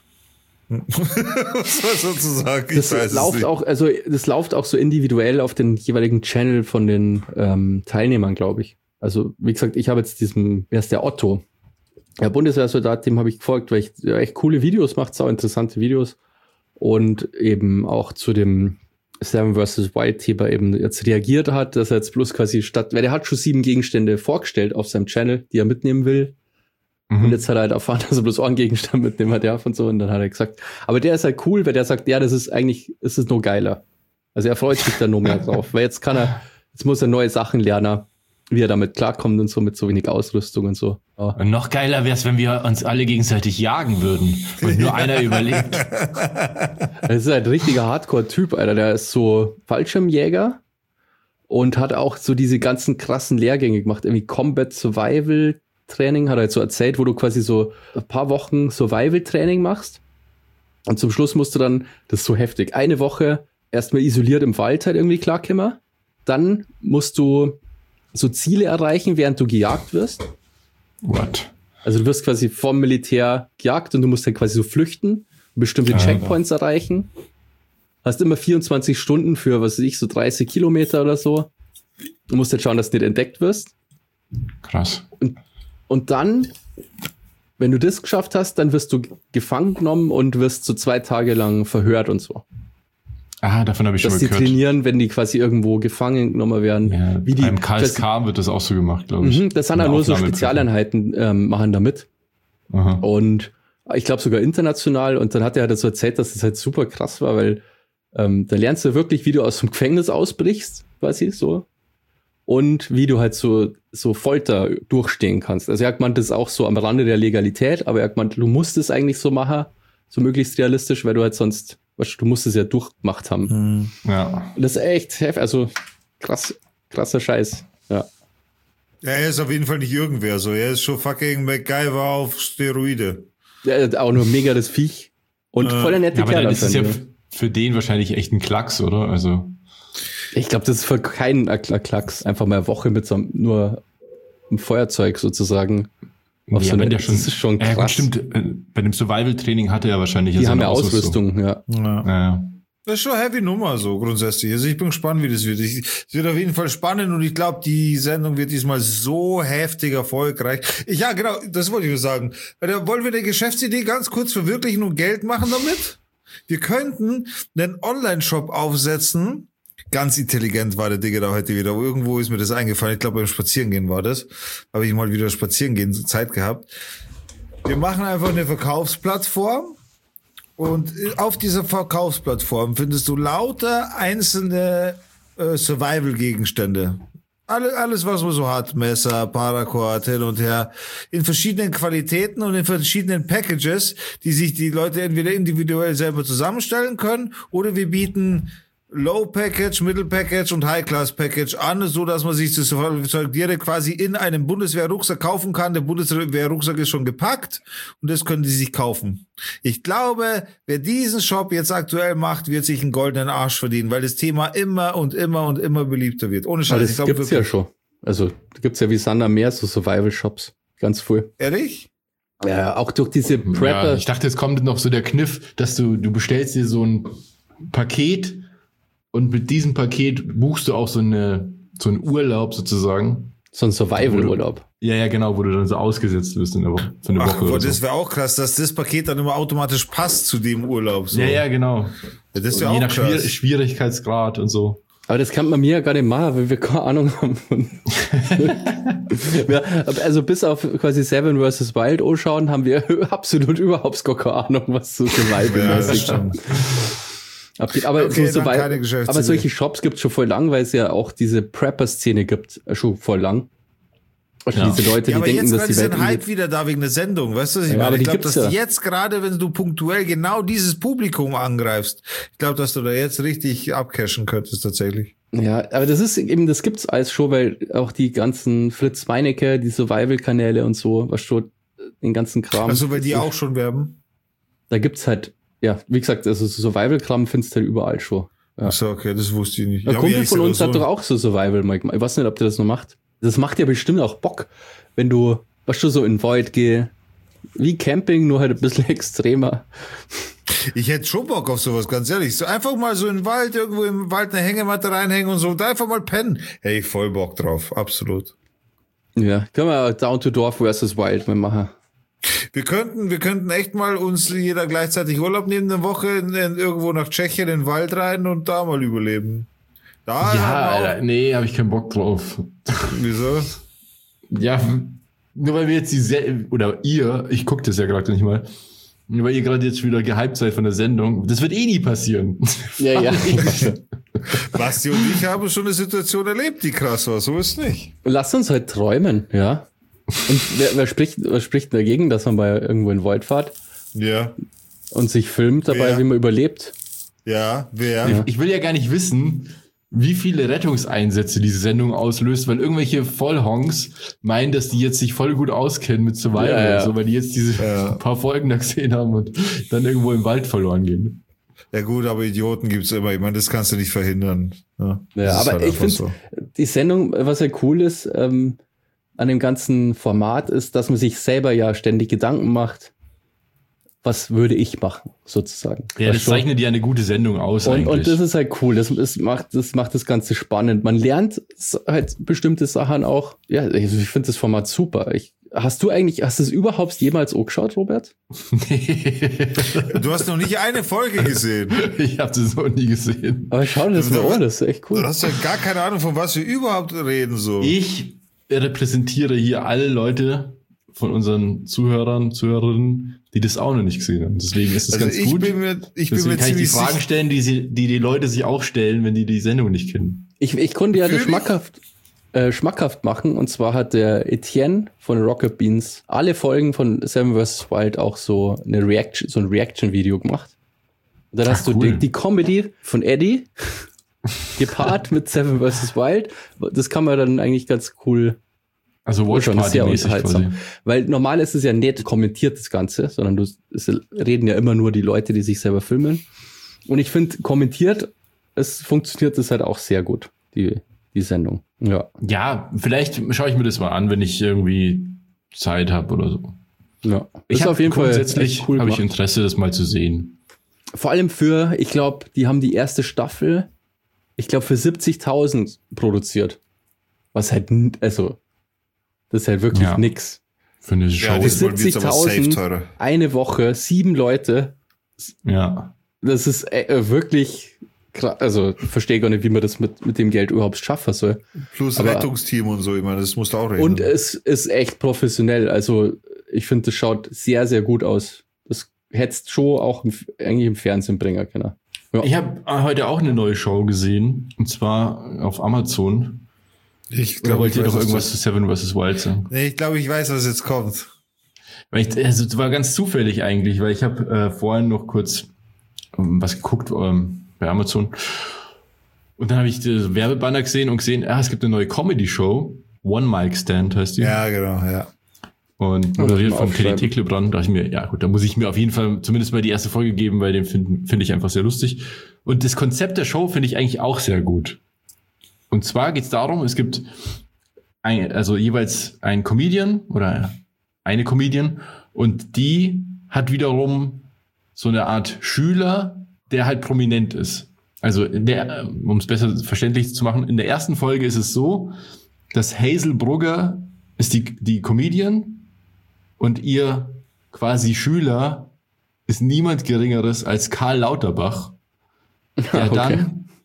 Was soll ich sozusagen? Ich das weiß läuft es nicht. auch, also das läuft auch so individuell auf den jeweiligen Channel von den ähm, Teilnehmern, glaube ich. Also wie gesagt, ich habe jetzt diesen, wer ist der Otto? Der Bundeswehrsoldat, dem habe ich gefolgt, weil ich ja, echt coole Videos macht, sau interessante Videos und eben auch zu dem Seven versus. Wild-Thema eben jetzt reagiert hat, dass er jetzt bloß quasi statt, weil der hat schon sieben Gegenstände vorgestellt auf seinem Channel, die er mitnehmen will. Und jetzt hat er halt erfahren, dass er bloß einen Gegenstand mitnehmen hat, ja, und so. Und dann hat er gesagt, aber der ist halt cool, weil der sagt, ja, das ist eigentlich, es ist nur geiler. Also er freut sich da nur mehr drauf. Weil jetzt kann er, jetzt muss er neue Sachen lernen, wie er damit klarkommt und so, mit so wenig Ausrüstung und so. Ja. Und noch geiler wäre es, wenn wir uns alle gegenseitig jagen würden und nur einer überlebt. Das ist halt ein richtiger Hardcore-Typ, Alter. Der ist so Fallschirmjäger und hat auch so diese ganzen krassen Lehrgänge gemacht. Irgendwie Combat Survival Training, hat er halt so erzählt, wo du quasi so ein paar Wochen Survival-Training machst und zum Schluss musst du dann, das ist so heftig, eine Woche erstmal isoliert im Wald halt irgendwie klarkommen, dann musst du so Ziele erreichen, während du gejagt wirst. What? Also du wirst quasi vom Militär gejagt und du musst halt quasi so flüchten, bestimmte Ja, Checkpoints ja. erreichen, hast immer vierundzwanzig Stunden für, was weiß ich, so dreißig Kilometer oder so. Du musst halt schauen, dass du nicht entdeckt wirst. Krass. Und Und dann, wenn du das geschafft hast, dann wirst du gefangen genommen und wirst so zwei Tage lang verhört und so. Ah, davon habe ich Dass schon mal die gehört. trainieren, wenn die quasi irgendwo gefangen genommen werden. Ja, wie die, beim K S K wird das auch so gemacht, glaube ich. Mhm, das sind ja nur so Spezialeinheiten, ähm, machen da mit. Aha. Und ich glaube sogar international. Und dann hat er halt so erzählt, dass das halt super krass war, weil ähm, da lernst du wirklich, wie du aus dem Gefängnis ausbrichst, quasi so. Und wie du halt so, so Folter durchstehen kannst. Also er hat gemeint, das ist auch so am Rande der Legalität, aber er hat gemeint, du musst es eigentlich so machen, so möglichst realistisch, weil du halt sonst, weißt du, du musst es ja durchgemacht haben. Mhm. Ja. Und das ist echt heftig, also krass, krasser Scheiß, ja. Ja, er ist auf jeden Fall nicht irgendwer so. Er ist schon fucking MacGyver auf Steroide. Er hat auch nur mega das Viech und äh, voller nette ja, aber Kerl. dann ist es ja für den wahrscheinlich echt ein Klacks, oder? Also ich glaube, das ist für keinen Klacks. Einfach mal eine Woche mit so einem, nur einem Feuerzeug sozusagen. Ja, so eine, ja schon, das ist schon krass. Ja, stimmt. Bei dem Survival-Training hatte er wahrscheinlich... Die haben ja Ausrüstung, Ausrüstung ja. Ja. ja. Das ist schon eine heavy Nummer so grundsätzlich. Also ich bin gespannt, wie das wird. Ich, es wird auf jeden Fall spannend und ich glaube, die Sendung wird diesmal so heftig erfolgreich. Ich, ja, genau, das wollte ich nur sagen. Da wollen wir eine Geschäftsidee ganz kurz verwirklichen und Geld machen damit? Wir könnten einen Online-Shop aufsetzen. Ganz intelligent war der Digga da heute wieder. Irgendwo ist mir das eingefallen. Ich glaube, beim Spazierengehen war das. Habe ich mal wieder Spazierengehen Zeit gehabt. Wir machen einfach eine Verkaufsplattform. Und auf dieser Verkaufsplattform findest du lauter einzelne äh, Survival-Gegenstände. Alle, alles, was man so hat. Messer, Paracord, hin und her. In verschiedenen Qualitäten und in verschiedenen Packages, die sich die Leute entweder individuell selber zusammenstellen können oder wir bieten Low Package, Middle Package und High Class Package an, so dass man sich das Zeug direkt quasi in einem Bundeswehr-Rucksack kaufen kann. Der Bundeswehr-Rucksack ist schon gepackt und das können die sich kaufen. Ich glaube, wer diesen Shop jetzt aktuell macht, wird sich einen goldenen Arsch verdienen, weil das Thema immer und immer und immer beliebter wird. Ohne Scheiß. Das ich glaub, gibt's ja schon. Also gibt's ja wie Sand am Meer so Survival-Shops. Ganz voll. Ehrlich? Ja, auch durch diese Prepper. Ja, ich dachte, jetzt kommt noch so der Kniff, dass du, du bestellst dir so ein Paket. Und mit diesem Paket buchst du auch so eine so einen Urlaub sozusagen. So ein Survival-Urlaub. Ja, ja, genau, wo du dann so ausgesetzt wirst in der Woche. Für eine Ach, Woche oder das so. wäre auch krass, dass das Paket dann immer automatisch passt zu dem Urlaub. So. Ja, ja, genau. Ja, das und wäre je auch nach Schwier- krass. Schwierigkeitsgrad und so. Aber das kann man mir ja gar nicht machen, weil wir keine Ahnung haben. ja, also bis auf quasi Seven versus. Wild anschauen, haben wir absolut überhaupt gar keine Ahnung, was so Survival-mäßig ja, abgeht. Aber, okay, so Survival, aber solche Shops gibt's schon voll lang, weil es ja auch diese Prepper-Szene gibt, schon voll lang. Ja. Diese Leute, die ja, aber denken, jetzt dass die Welt ist ein Hype wieder da wegen der Sendung, weißt du, was ich ja, meine? Ich glaube, dass ja. jetzt gerade, wenn du punktuell genau dieses Publikum angreifst, ich glaube, dass du da jetzt richtig abcashen könntest tatsächlich. Ja, aber das ist eben, das gibt's als Show, weil auch die ganzen Fritz Meinecke, die Survival-Kanäle und so, was schon den ganzen Kram. Also, weil die so, auch schon werben? Da gibt's halt, ja, wie gesagt, also Survival-Kram findest du halt überall schon. Ja. Ach so, okay, das wusste ich nicht. Ein Kumpel von uns hat so doch auch so Survival, Mike. Ich weiß nicht, ob der das noch macht. Das macht ja bestimmt auch Bock, wenn du, weißt du, so in den Wald geh, wie Camping, nur halt ein bisschen extremer. Ich hätte schon Bock auf sowas, ganz ehrlich. So einfach mal so in den Wald, irgendwo im Wald eine Hängematte reinhängen und so, und einfach mal pennen. Hey, voll Bock drauf, absolut. Ja, können wir Down to Dorf versus. Wild mal machen. Wir könnten, wir könnten echt mal uns jeder gleichzeitig Urlaub nehmen, eine Woche in, in irgendwo nach Tschechien in den Wald rein und da mal überleben. Da ja, Alter, nee, habe ich keinen Bock drauf. Wieso? Ja, nur weil wir jetzt die Se- oder ihr, ich gucke das ja gerade nicht mal, nur weil ihr gerade jetzt wieder gehypt seid von der Sendung, das wird eh nie passieren. Ja, ja. Basti und ich haben schon eine Situation erlebt, die krass war, so ist es nicht. Lass uns halt träumen, ja. Und wer, wer spricht, wer spricht dagegen, dass man mal irgendwo in den Wald fährt? Ja. Und sich filmt dabei, wer? Wie man überlebt? Ja, wer? Ja. Ich will ja gar nicht wissen, wie viele Rettungseinsätze diese Sendung auslöst, weil irgendwelche Vollhongs meinen, dass die jetzt sich voll gut auskennen mit Survival, ja, ja. So, weil die jetzt diese ja. paar Folgen da gesehen haben und dann irgendwo im Wald verloren gehen. Ja gut, aber Idioten gibt's immer. Ich meine, das kannst du nicht verhindern. Ja, ja aber halt ich finde, so. Die Sendung, was ja cool ist, ähm, an dem ganzen Format ist, dass man sich selber ja ständig Gedanken macht, was würde ich machen, sozusagen. Ja, das zeichnet ja eine gute Sendung aus und, eigentlich. Und das ist halt cool, das, das, macht, das macht das Ganze spannend. Man lernt halt bestimmte Sachen auch. Ja, also ich finde das Format super. Ich, hast du eigentlich, hast du es überhaupt jemals angeschaut, Robert? Nee. Du hast noch nicht eine Folge gesehen. Ich habe das noch nie gesehen. Aber schau dir das mal an, das ist echt cool. Du hast ja gar keine Ahnung, von was wir überhaupt reden, so. Ich repräsentiere hier alle Leute von unseren Zuhörern, Zuhörerinnen, die das auch noch nicht gesehen haben. Deswegen ist es also ganz ich gut. Bin mir, ich Deswegen bin mir kann ich die Fragen sicher stellen, die, sie, die die Leute sich auch stellen, wenn die die Sendung nicht kennen. Ich, ich konnte ja das schmackhaft, äh, schmackhaft machen. Und zwar hat der Etienne von Rocket Beans alle Folgen von Seven versus. Wild auch so eine Reaction, so ein Reaction-Video gemacht. Und dann Ach, hast du cool. die, die Comedy von Eddie gepaart mit Seven versus. Wild. Das kann man dann eigentlich ganz cool. Also Watch-Party-mäßig quasi. Weil normal ist es ja nicht kommentiert, das Ganze, sondern du, es reden ja immer nur die Leute, die sich selber filmen. Und ich finde, kommentiert, es funktioniert das halt auch sehr gut, die, die Sendung. Ja. Ja, vielleicht schaue ich mir das mal an, wenn ich irgendwie Zeit habe oder so. Ja. Ich habe auf jeden Fall grundsätzlich cool habe ich Interesse, das mal zu sehen. Vor allem für, ich glaube, die haben die erste Staffel, ich glaube, für siebzigtausend produziert. Was halt, also, das ist halt wirklich ja. nix. Für eine Show. Ja, siebzigtausend, eine Woche, sieben Leute. Ja. Das ist äh, wirklich krass. Also, ich verstehe gar nicht, wie man das mit, mit dem Geld überhaupt schaffen soll. Plus Aber, Rettungsteam und so, ich meine, das musst du auch rechnen. Und es ist echt professionell. Also, ich finde, das schaut sehr, sehr gut aus. Das hättest schon auch im, eigentlich im Fernsehen bringen können. Ja. Ich habe heute auch eine neue Show gesehen. Und zwar auf Amazon. Ich glaube, wollt ihr doch irgendwas zu Seven versus. Wild sagen? Nee, ich glaube, ich weiß, was jetzt kommt. Weil ich, also, es war ganz zufällig eigentlich, weil ich habe äh, vorhin noch kurz ähm, was geguckt ähm, bei Amazon. Und dann habe ich den Werbebanner gesehen und gesehen, ah, es gibt eine neue Comedy-Show. One Mic Stand heißt die. Ja, genau, ja. Und moderiert von Kenny Tecklebrand. Da dachte ich mir, ja gut, da muss ich mir auf jeden Fall zumindest mal die erste Folge geben, weil den finde find ich einfach sehr lustig. Und das Konzept der Show finde ich eigentlich auch sehr gut. Und zwar geht es darum, es gibt ein, also jeweils einen Comedian oder eine Comedian und die hat wiederum so eine Art Schüler, der halt prominent ist. Also um es besser verständlich zu machen, in der ersten Folge ist es so, dass Hazel Brugger ist die, die Comedian und ihr quasi Schüler ist niemand Geringeres als Karl Lauterbach, der okay. dann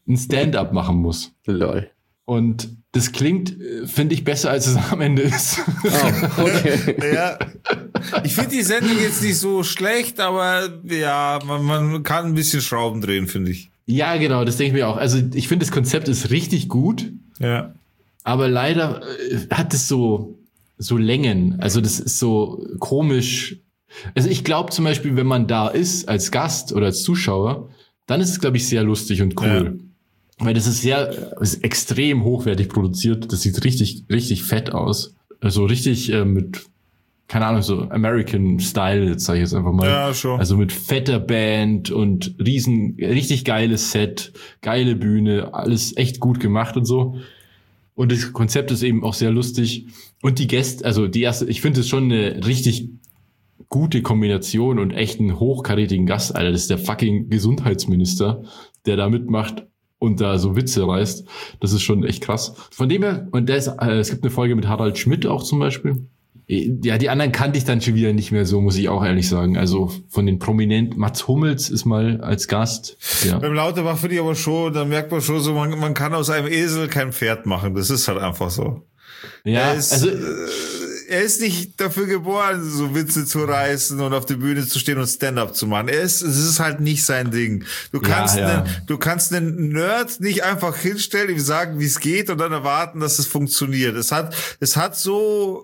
ein Stand-up machen muss. Lol. Und das klingt, finde ich, besser, als es am Ende ist. Oh, okay. Ja. Ich finde die Sendung jetzt nicht so schlecht, aber ja, man, man kann ein bisschen Schrauben drehen, finde ich. Ja, genau, das denke ich mir auch. Also ich finde, das Konzept ist richtig gut. Ja. Aber leider hat es so, so Längen. Also das ist so komisch. Also ich glaube zum Beispiel, wenn man da ist als Gast oder als Zuschauer, dann ist es, glaube ich, sehr lustig und cool. Ja. Weil das ist sehr, ist extrem hochwertig produziert. Das sieht richtig, richtig fett aus. Also richtig äh, mit, keine Ahnung, so American Style, jetzt sage ich jetzt einfach mal. Ja, schon. Also mit fetter Band und riesen, richtig geiles Set, geile Bühne, alles echt gut gemacht und so. Und das Konzept ist eben auch sehr lustig. Und die Gäste, also die erste, ich finde es schon eine richtig gute Kombination und echt einen hochkarätigen Gast, Alter. Das ist der fucking Gesundheitsminister, der da mitmacht und da so Witze reißt. Das ist schon echt krass. Von dem her, und der ist, äh, es gibt eine Folge mit Harald Schmidt auch zum Beispiel. Ja, die anderen kannte ich dann schon wieder nicht mehr so, muss ich auch ehrlich sagen. Also von den Prominenten, Mats Hummels ist mal als Gast. Ja. Beim Lauterbach finde ich aber schon, da merkt man schon so, man, man kann aus einem Esel kein Pferd machen. Das ist halt einfach so. Ja, er ist, also... Äh, er ist nicht dafür geboren, so Witze zu reißen und auf der Bühne zu stehen und Stand-up zu machen. Er ist, es ist halt nicht sein Ding. Du kannst, ja, ja. Einen, du kannst einen Nerd nicht einfach hinstellen, ihm sagen, wie es geht und dann erwarten, dass es funktioniert. Es hat, es hat so,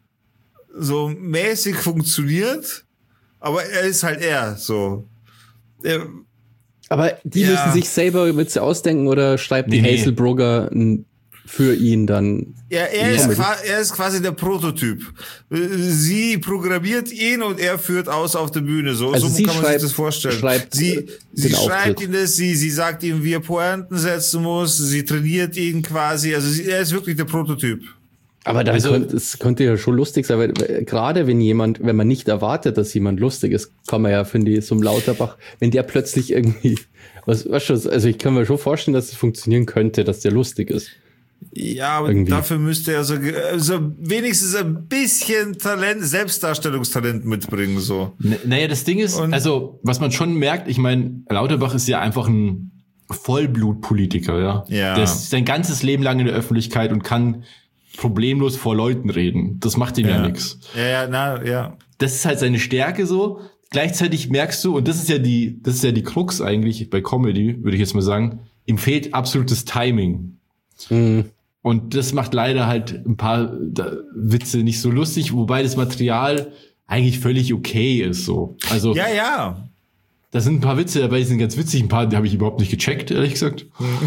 so mäßig funktioniert, aber er ist halt er, so. Er, aber die ja. müssen sich selber Witze ausdenken oder schreibt die nee, Hazel Brugger ein für ihn dann. Ja, er ist, er ist quasi der Prototyp. Sie programmiert ihn und er führt aus auf der Bühne. So, also so sie kann man schreibt, sich das vorstellen. Schreibt sie sie schreibt Auftritt. ihn das, sie, sie sagt ihm, wie er Pointen setzen muss, sie trainiert ihn quasi. Also sie, er ist wirklich der Prototyp. Aber dann also, könnte, es könnte ja schon lustig sein, weil gerade wenn jemand, wenn man nicht erwartet, dass jemand lustig ist, kann man ja, finde ich, so ein Lauterbach, wenn der plötzlich irgendwie, was, was schon, also ich kann mir schon vorstellen, dass es funktionieren könnte, dass der lustig ist. Ja, aber irgendwie. Dafür müsste er so, so wenigstens ein bisschen Talent, Selbstdarstellungstalent mitbringen, so. N- naja, das Ding ist, und also, was man schon merkt, ich meine, Lauterbach ist ja einfach ein Vollblutpolitiker, ja. Ja. Der ist sein ganzes Leben lang in der Öffentlichkeit und kann problemlos vor Leuten reden. Das macht ihm ja, ja nichts. Ja, ja, na, ja. Das ist halt seine Stärke so. Gleichzeitig merkst du, und das ist ja die, das ist ja die Krux eigentlich bei Comedy, würde ich jetzt mal sagen, ihm fehlt absolutes Timing. Mhm. Und das macht leider halt ein paar Witze nicht so lustig, wobei das Material eigentlich völlig okay ist, so. Also. Ja, ja. Da sind ein paar Witze dabei, die sind ganz witzig, ein paar, die habe ich überhaupt nicht gecheckt, ehrlich gesagt.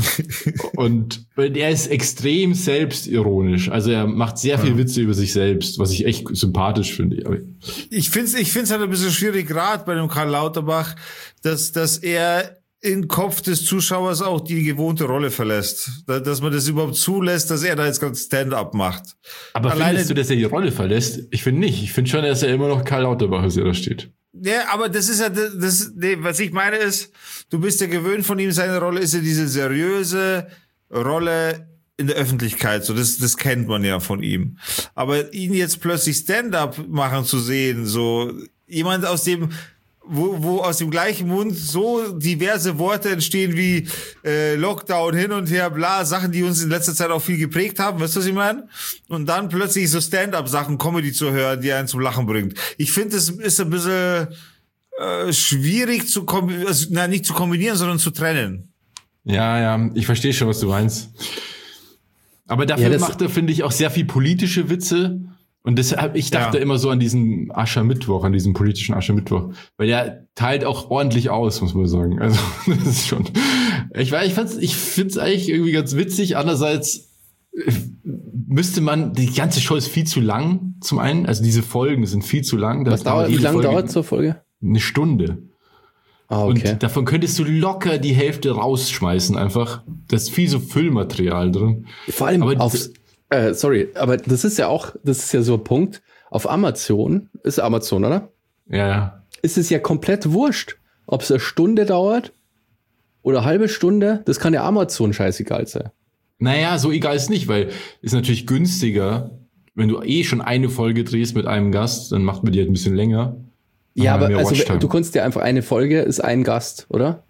Und er ist extrem selbstironisch. Also er macht sehr viel Witze über sich selbst, was ich echt sympathisch finde. Ich finde es ich find's halt ein bisschen schwierig, gerade bei dem Karl Lauterbach, dass, dass er im Kopf des Zuschauers auch die gewohnte Rolle verlässt. Dass man das überhaupt zulässt, dass er da jetzt ganz Stand-up macht. Aber Alleine findest du, dass er die Rolle verlässt? Ich finde nicht. Ich finde schon, dass er immer noch Karl Lauterbach ist, der da steht. Ja, aber das ist ja, das, nee, was ich meine ist, du bist ja gewöhnt von ihm, seine Rolle ist ja diese seriöse Rolle in der Öffentlichkeit, so, das, das kennt man ja von ihm. Aber ihn jetzt plötzlich Stand-up machen zu sehen, so, jemand aus dem, wo, wo aus dem gleichen Mund so diverse Worte entstehen wie äh, Lockdown, hin und her, bla, Sachen, die uns in letzter Zeit auch viel geprägt haben, weißt du, was ich meine? Und dann plötzlich so Stand-up-Sachen, Comedy zu hören, die einen zum Lachen bringt. Ich finde, das ist ein bisschen äh, schwierig zu kombinieren, also, na, nicht zu kombinieren, sondern zu trennen. Ja, ja, ich verstehe schon, was du meinst. Aber dafür ja, macht er, finde ich, auch sehr viel politische Witze. Und deshalb, ich dachte ja. immer so an diesen Aschermittwoch, an diesen politischen Aschermittwoch. Weil der teilt auch ordentlich aus, muss man sagen. Also, das ist schon, ich weiß, ich fand's, ich find's eigentlich irgendwie ganz witzig. Andererseits müsste man, die ganze Show ist viel zu lang, zum einen. Also, diese Folgen sind viel zu lang. Was dauert, wie lange dauert so eine Folge? Eine Stunde. Ah, okay. Und davon könntest du locker die Hälfte rausschmeißen, einfach. Da ist viel so Füllmaterial drin. Vor allem aber aufs, Äh, sorry, aber das ist ja auch, das ist ja so ein Punkt. Auf Amazon, ist Amazon, oder? Ja, ja. Ist es ja komplett wurscht, ob es eine Stunde dauert oder eine halbe Stunde. Das kann ja Amazon scheißegal sein. Naja, so egal ist nicht, weil ist natürlich günstiger, wenn du eh schon eine Folge drehst mit einem Gast, dann macht man die halt ein bisschen länger. Ja, aber also du kannst ja einfach eine Folge ist ein Gast, oder?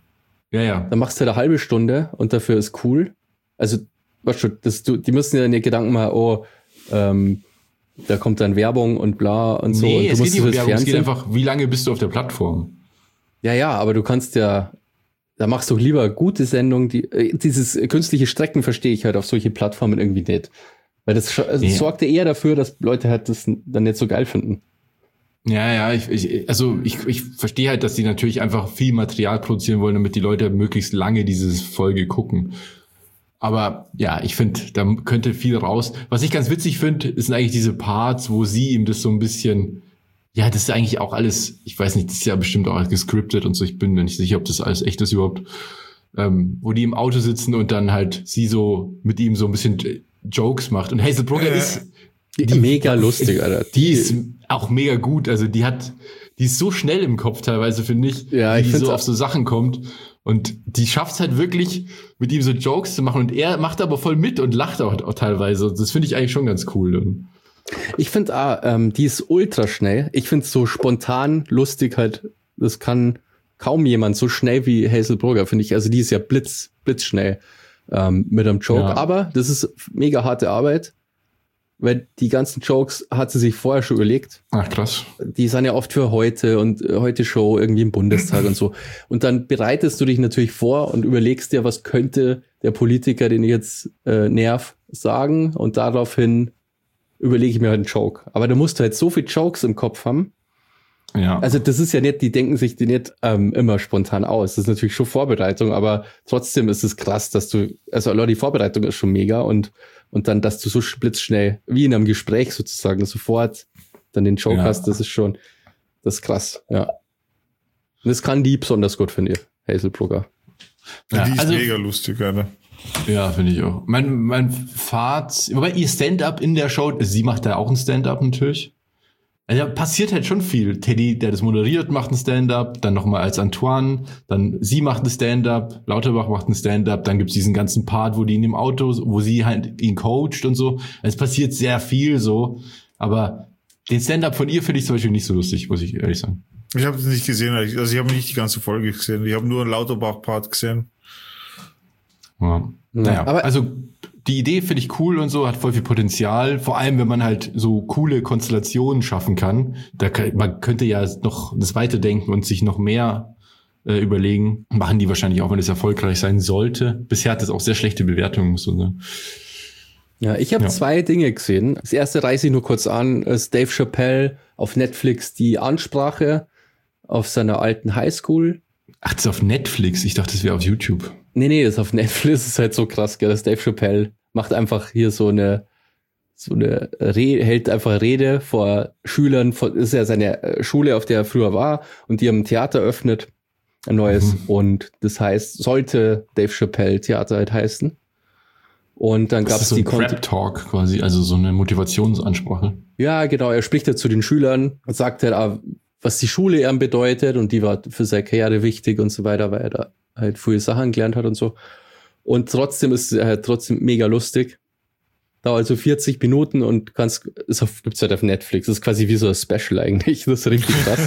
Ja, ja. Dann machst du halt eine halbe Stunde und dafür ist cool. Also, weißt du, das, du, die müssen ja nicht Gedanken machen, oh, ähm, da kommt dann Werbung und bla und so. Nee, und du es musst geht nicht um Werbung, Fernsehen. es geht einfach, wie lange bist du auf der Plattform? Ja, ja, aber du kannst ja, da machst du lieber gute Sendungen, die, äh, dieses künstliche Strecken verstehe ich halt auf solche Plattformen irgendwie nicht. Weil das, also ja. das sorgt ja eher dafür, dass Leute halt das dann nicht so geil finden. Ja, ja, ich, ich, also ich, ich verstehe halt, dass die natürlich einfach viel Material produzieren wollen, damit die Leute möglichst lange diese Folge gucken. Aber ja, ich finde, da könnte viel raus. Was ich ganz witzig finde, sind eigentlich diese Parts, wo sie ihm das so ein bisschen, ja, das ist eigentlich auch alles, ich weiß nicht, das ist ja bestimmt auch alles gescriptet und so, ich bin mir nicht sicher, ob das alles echt ist überhaupt, ähm, wo die im Auto sitzen und dann halt sie so mit ihm so ein bisschen Jokes macht. Und Hazel Brugger äh. ist Die, mega lustig, Alter. Die, die ist auch mega gut. Also die hat, die ist so schnell im Kopf teilweise, finde ich, ja, wie ich die so auch. auf so Sachen kommt. Und die schafft es halt wirklich, mit ihm so Jokes zu machen. Und er macht aber voll mit und lacht auch, auch teilweise. Das finde ich eigentlich schon ganz cool. Ich finde, ah, ähm, die ist ultra schnell. Ich finde es so spontan lustig halt. Das kann kaum jemand so schnell wie Hazel Brugger, finde ich. Also die ist ja blitz, blitzschnell ähm, mit einem Joke. Ja. Aber das ist mega harte Arbeit. Weil die ganzen Jokes hat sie sich vorher schon überlegt. Ach, krass. Die sind ja oft für heute und heute Show irgendwie im Bundestag und so. Und dann bereitest du dich natürlich vor und überlegst dir, was könnte der Politiker, den ich jetzt äh, nerv, sagen. Und daraufhin überlege ich mir halt einen Joke. Aber da musst du halt so viele Jokes im Kopf haben. Ja. Also das ist ja nicht, die denken sich die nicht ähm, immer spontan aus. Das ist natürlich schon Vorbereitung, aber trotzdem ist es krass, dass du, also die Vorbereitung ist schon mega und und dann, dass du so blitzschnell, wie in einem Gespräch sozusagen, sofort dann den Joke ja. hast, das ist schon, das ist krass, ja. Und das kann die besonders gut, finde ich, Hazel Brugger. Ja, die ist also, mega lustig, Alter. Ja, finde ich auch. Mein, mein Fahrt, wobei ihr Stand-up in der Show, sie macht da auch ein Stand-up natürlich. Also da passiert halt schon viel. Teddy, der das moderiert, macht ein Stand-up, dann nochmal als Antoine, dann sie macht ein Stand-up, Lauterbach macht ein Stand-up, dann gibt's diesen ganzen Part, wo die in dem Auto, wo sie halt ihn coacht und so. Es passiert sehr viel so, aber den Stand-up von ihr finde ich zum Beispiel nicht so lustig, muss ich ehrlich sagen. Ich habe es nicht gesehen, also ich habe nicht die ganze Folge gesehen, ich habe nur einen Lauterbach-Part gesehen. Ja. Naja, aber also die Idee finde ich cool und so, hat voll viel Potenzial, vor allem wenn man halt so coole Konstellationen schaffen kann. Da kann, man könnte ja noch das Weiterdenken und sich noch mehr äh, überlegen. Machen die wahrscheinlich auch, wenn es erfolgreich sein sollte. Bisher hat es auch sehr schlechte Bewertungen. So, ne? Ja, ich habe ja. zwei Dinge gesehen. Das erste reiße ich nur kurz an, ist Dave Chappelle auf Netflix die Ansprache auf seiner alten Highschool. Ach, das ist auf Netflix? Ich dachte, das wäre auf YouTube. Nee, nee, das ist auf Netflix. Das ist halt so krass, gell? Das Dave Chappelle macht einfach hier so eine, so eine Rede, hält einfach Rede vor Schülern. Vor, das ist ja seine Schule, auf der er früher war. Und die haben ein Theater eröffnet. Ein neues. Mhm. Und das heißt, sollte Dave Chappelle Theater halt heißen. Und dann gab es so die ein Prep Talk quasi, also so eine Motivationsansprache. Ja, genau. Er spricht ja zu den Schülern und sagt halt, was die Schule ihm bedeutet, und die war für seine Karriere wichtig und so weiter, weil er da halt viele Sachen gelernt hat und so. Und trotzdem ist er halt trotzdem mega lustig. Dauert so vierzig Minuten und kannst, ist auf, gibt's halt auf Netflix. Das ist quasi wie so ein Special eigentlich. Das ist richtig krass.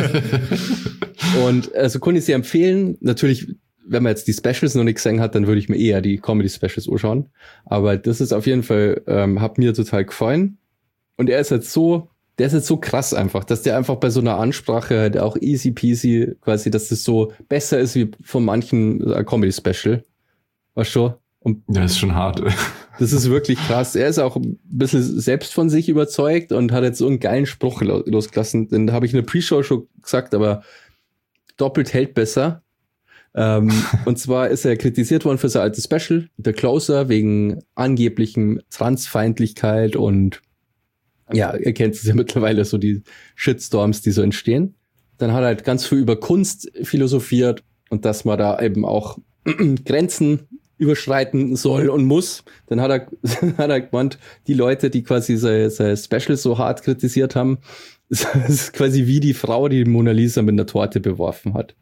Und also konnte ich sie empfehlen. Natürlich, wenn man jetzt die Specials noch nicht gesehen hat, dann würde ich mir eher die Comedy-Specials anschauen. Aber das ist auf jeden Fall, ähm, hat mir total gefallen. Und er ist jetzt so, der ist jetzt so krass einfach, dass der einfach bei so einer Ansprache halt auch easy peasy quasi, dass das so besser ist wie von manchen äh, Comedy-Special. Weißt du? Und ja, das ist schon hart. Das ist wirklich krass. Er ist auch ein bisschen selbst von sich überzeugt und hat jetzt so einen geilen Spruch losgelassen. Den habe ich in der Pre-Show schon gesagt, aber doppelt hält besser. ähm, und zwar ist er kritisiert worden für sein altes Special, The Closer, wegen angeblichen Transfeindlichkeit und ja, ihr kennt es ja mittlerweile, so die Shitstorms, die so entstehen. Dann hat er halt ganz viel über Kunst philosophiert und dass man da eben auch Grenzen überschreiten soll und muss. Dann hat er, hat er gemeint, die Leute, die quasi sein, sein Special so hart kritisiert haben, das ist quasi wie die Frau, die Mona Lisa mit einer Torte beworfen hat.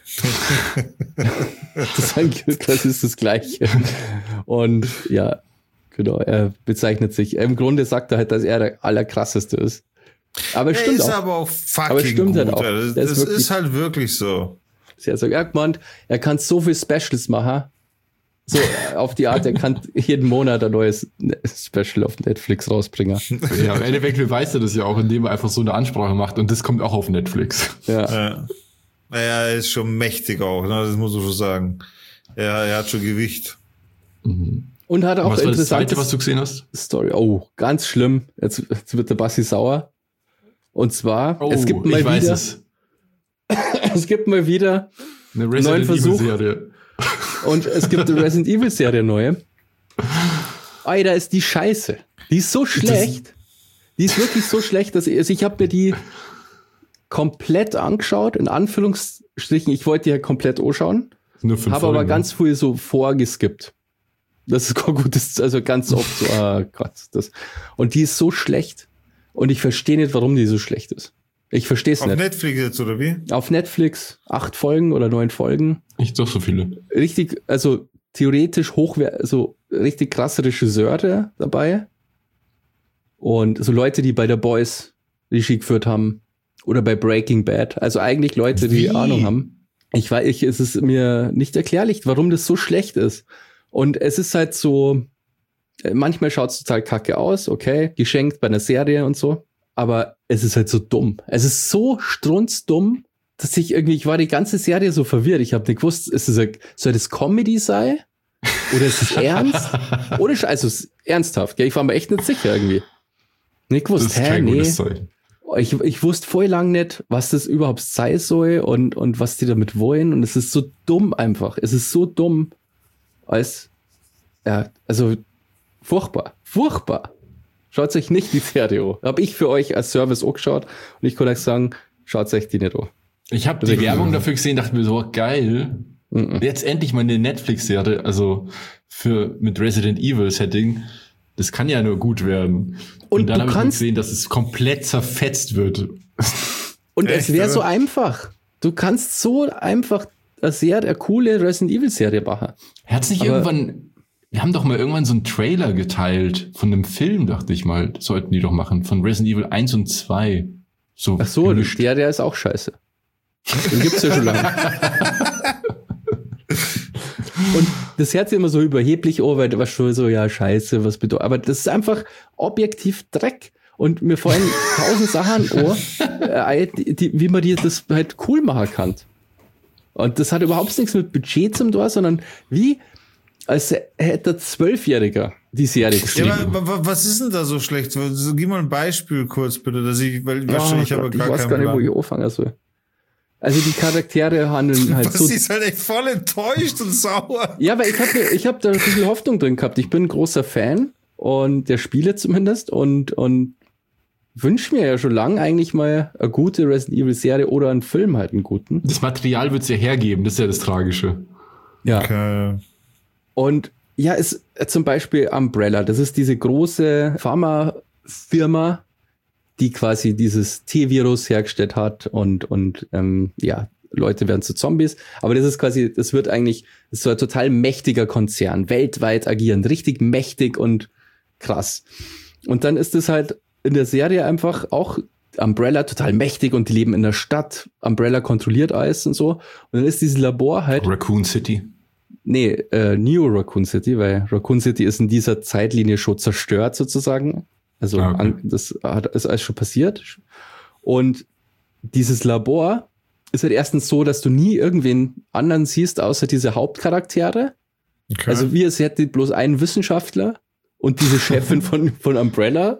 Das ist quasi das Gleiche. Und ja, genau, er bezeichnet sich, im Grunde sagt er halt, dass er der Allerkrasseste ist. Aber es stimmt ist auch. aber auch fucking aber es stimmt gut. Halt auch. Das, das ist, ist, ist halt wirklich so. Sie hat so gemeint, er kann so viel Specials machen. So auf die Art, er kann jeden Monat ein neues Special auf Netflix rausbringen. Ja, im Endeffekt beweist er das ja auch, indem er einfach so eine Ansprache macht und das kommt auch auf Netflix. Ja. ja. Naja, er ist schon mächtig auch, ne? Das muss man schon sagen. Er, er hat schon Gewicht. Mhm. Und hat auch was war das Zweite, was du gesehen hast? Story. Oh, ganz schlimm. Jetzt, jetzt wird der Bassi sauer. Und zwar, oh, es gibt mal wieder, es. es gibt mal wieder eine Resident Evil Serie. Und es gibt eine Resident Evil Serie neue. Alter, ist die scheiße. Die ist so schlecht. Die ist wirklich so schlecht, dass ich, also ich habe mir die komplett angeschaut, in Anführungsstrichen. Ich wollte die ja komplett anschauen. Habe aber ganz viel so vorgeskippt. Das ist kein gutes, also ganz oft so, ah Gott, das. Und die ist so schlecht. Und ich verstehe nicht, warum die so schlecht ist. Ich verstehe es nicht. Auf Netflix jetzt, oder wie? Auf Netflix, acht Folgen oder neun Folgen. Nicht doch so viele. Richtig, also theoretisch hochwert, also richtig krasse Regisseure dabei. Und so Leute, die bei The Boys Regie geführt haben. Oder bei Breaking Bad. Also eigentlich Leute, die wie? Ahnung haben. Ich weiß, ich, es ist mir nicht erklärlich, warum das so schlecht ist. Und es ist halt so, manchmal schaut es total kacke aus, okay, geschenkt bei einer Serie und so. Aber es ist halt so dumm. Es ist so strunzdumm, dass ich irgendwie, ich war die ganze Serie so verwirrt. Ich habe nicht gewusst, ist es, soll das Comedy sein? Oder ist es ernst? Oder, also, es ist ernsthaft, gell? Ich war mir echt nicht sicher irgendwie. Nicht gewusst, hä, nee. Ich, ich wusste voll lang nicht, was das überhaupt sein soll und, und was die damit wollen. Und es ist so dumm einfach. Es ist so dumm, als, ja, also, furchtbar, furchtbar. Schaut euch nicht die Serie an. Habe ich für euch als Service auch geschaut und ich kann euch sagen, schaut euch die nicht an. Ich habe die Werbung dafür gesehen, dachte mir so, geil. Mm-mm. Jetzt endlich mal eine Netflix-Serie, also für mit Resident Evil Setting. Das kann ja nur gut werden. Und, und dann habe ich gesehen, dass es komplett zerfetzt wird. Und echt, es wäre so einfach. Du kannst so einfach eine sehr eine coole Resident Evil Serie machen. Er hat's nicht Aber irgendwann, wir haben doch mal irgendwann so einen Trailer geteilt von einem Film, dachte ich mal, sollten die doch machen, von Resident Evil eins und zwei. So Ach so, der, der ist auch scheiße. Den gibt's ja schon lange. Und das hört sich immer so überheblich an, weil du warst schon so, ja, scheiße, was bedeutet. Aber das ist einfach objektiv Dreck. Und mir fallen tausend Sachen an, die, die, wie man dir das halt cool machen kann. Und das hat überhaupt nichts mit Budget zu tun, sondern wie, als hätte ein Zwölfjähriger die Serie geschrieben. Ja, aber was ist denn da so schlecht? So, gib mal ein Beispiel kurz, bitte, dass ich, weil oh, wahrscheinlich habe ich gar weiß gar nicht, Plan. Wo ich anfangen soll. Also die Charaktere handeln halt Was, so. Sie ist halt echt voll enttäuscht und sauer. Ja, aber ich habe ich hab da ein bisschen Hoffnung drin gehabt. Ich bin ein großer Fan und der Spiele zumindest und und wünsche mir ja schon lange eigentlich mal eine gute Resident Evil Serie oder einen Film halt einen guten. Das Material wird's ja hergeben, das ist ja das Tragische. Ja. Okay. Und ja, ist zum Beispiel Umbrella. Das ist diese große Pharmafirma, die quasi dieses T-Virus hergestellt hat und und ähm, ja, Leute werden zu Zombies. Aber das ist quasi, das wird eigentlich, das ist so ein total mächtiger Konzern, weltweit agierend, richtig mächtig und krass. Und dann ist es halt in der Serie einfach auch Umbrella total mächtig und die leben in der Stadt. Umbrella kontrolliert alles und so. Und dann ist dieses Labor halt... Raccoon City. Nee, äh, New Raccoon City, weil Raccoon City ist in dieser Zeitlinie schon zerstört sozusagen. Also ah, okay. an, das hat, ist alles schon passiert. Und dieses Labor ist halt erstens so, dass du nie irgendwen anderen siehst, außer diese Hauptcharaktere. Okay. Also wie es hätte bloß einen Wissenschaftler und diese Chefin von, von Umbrella.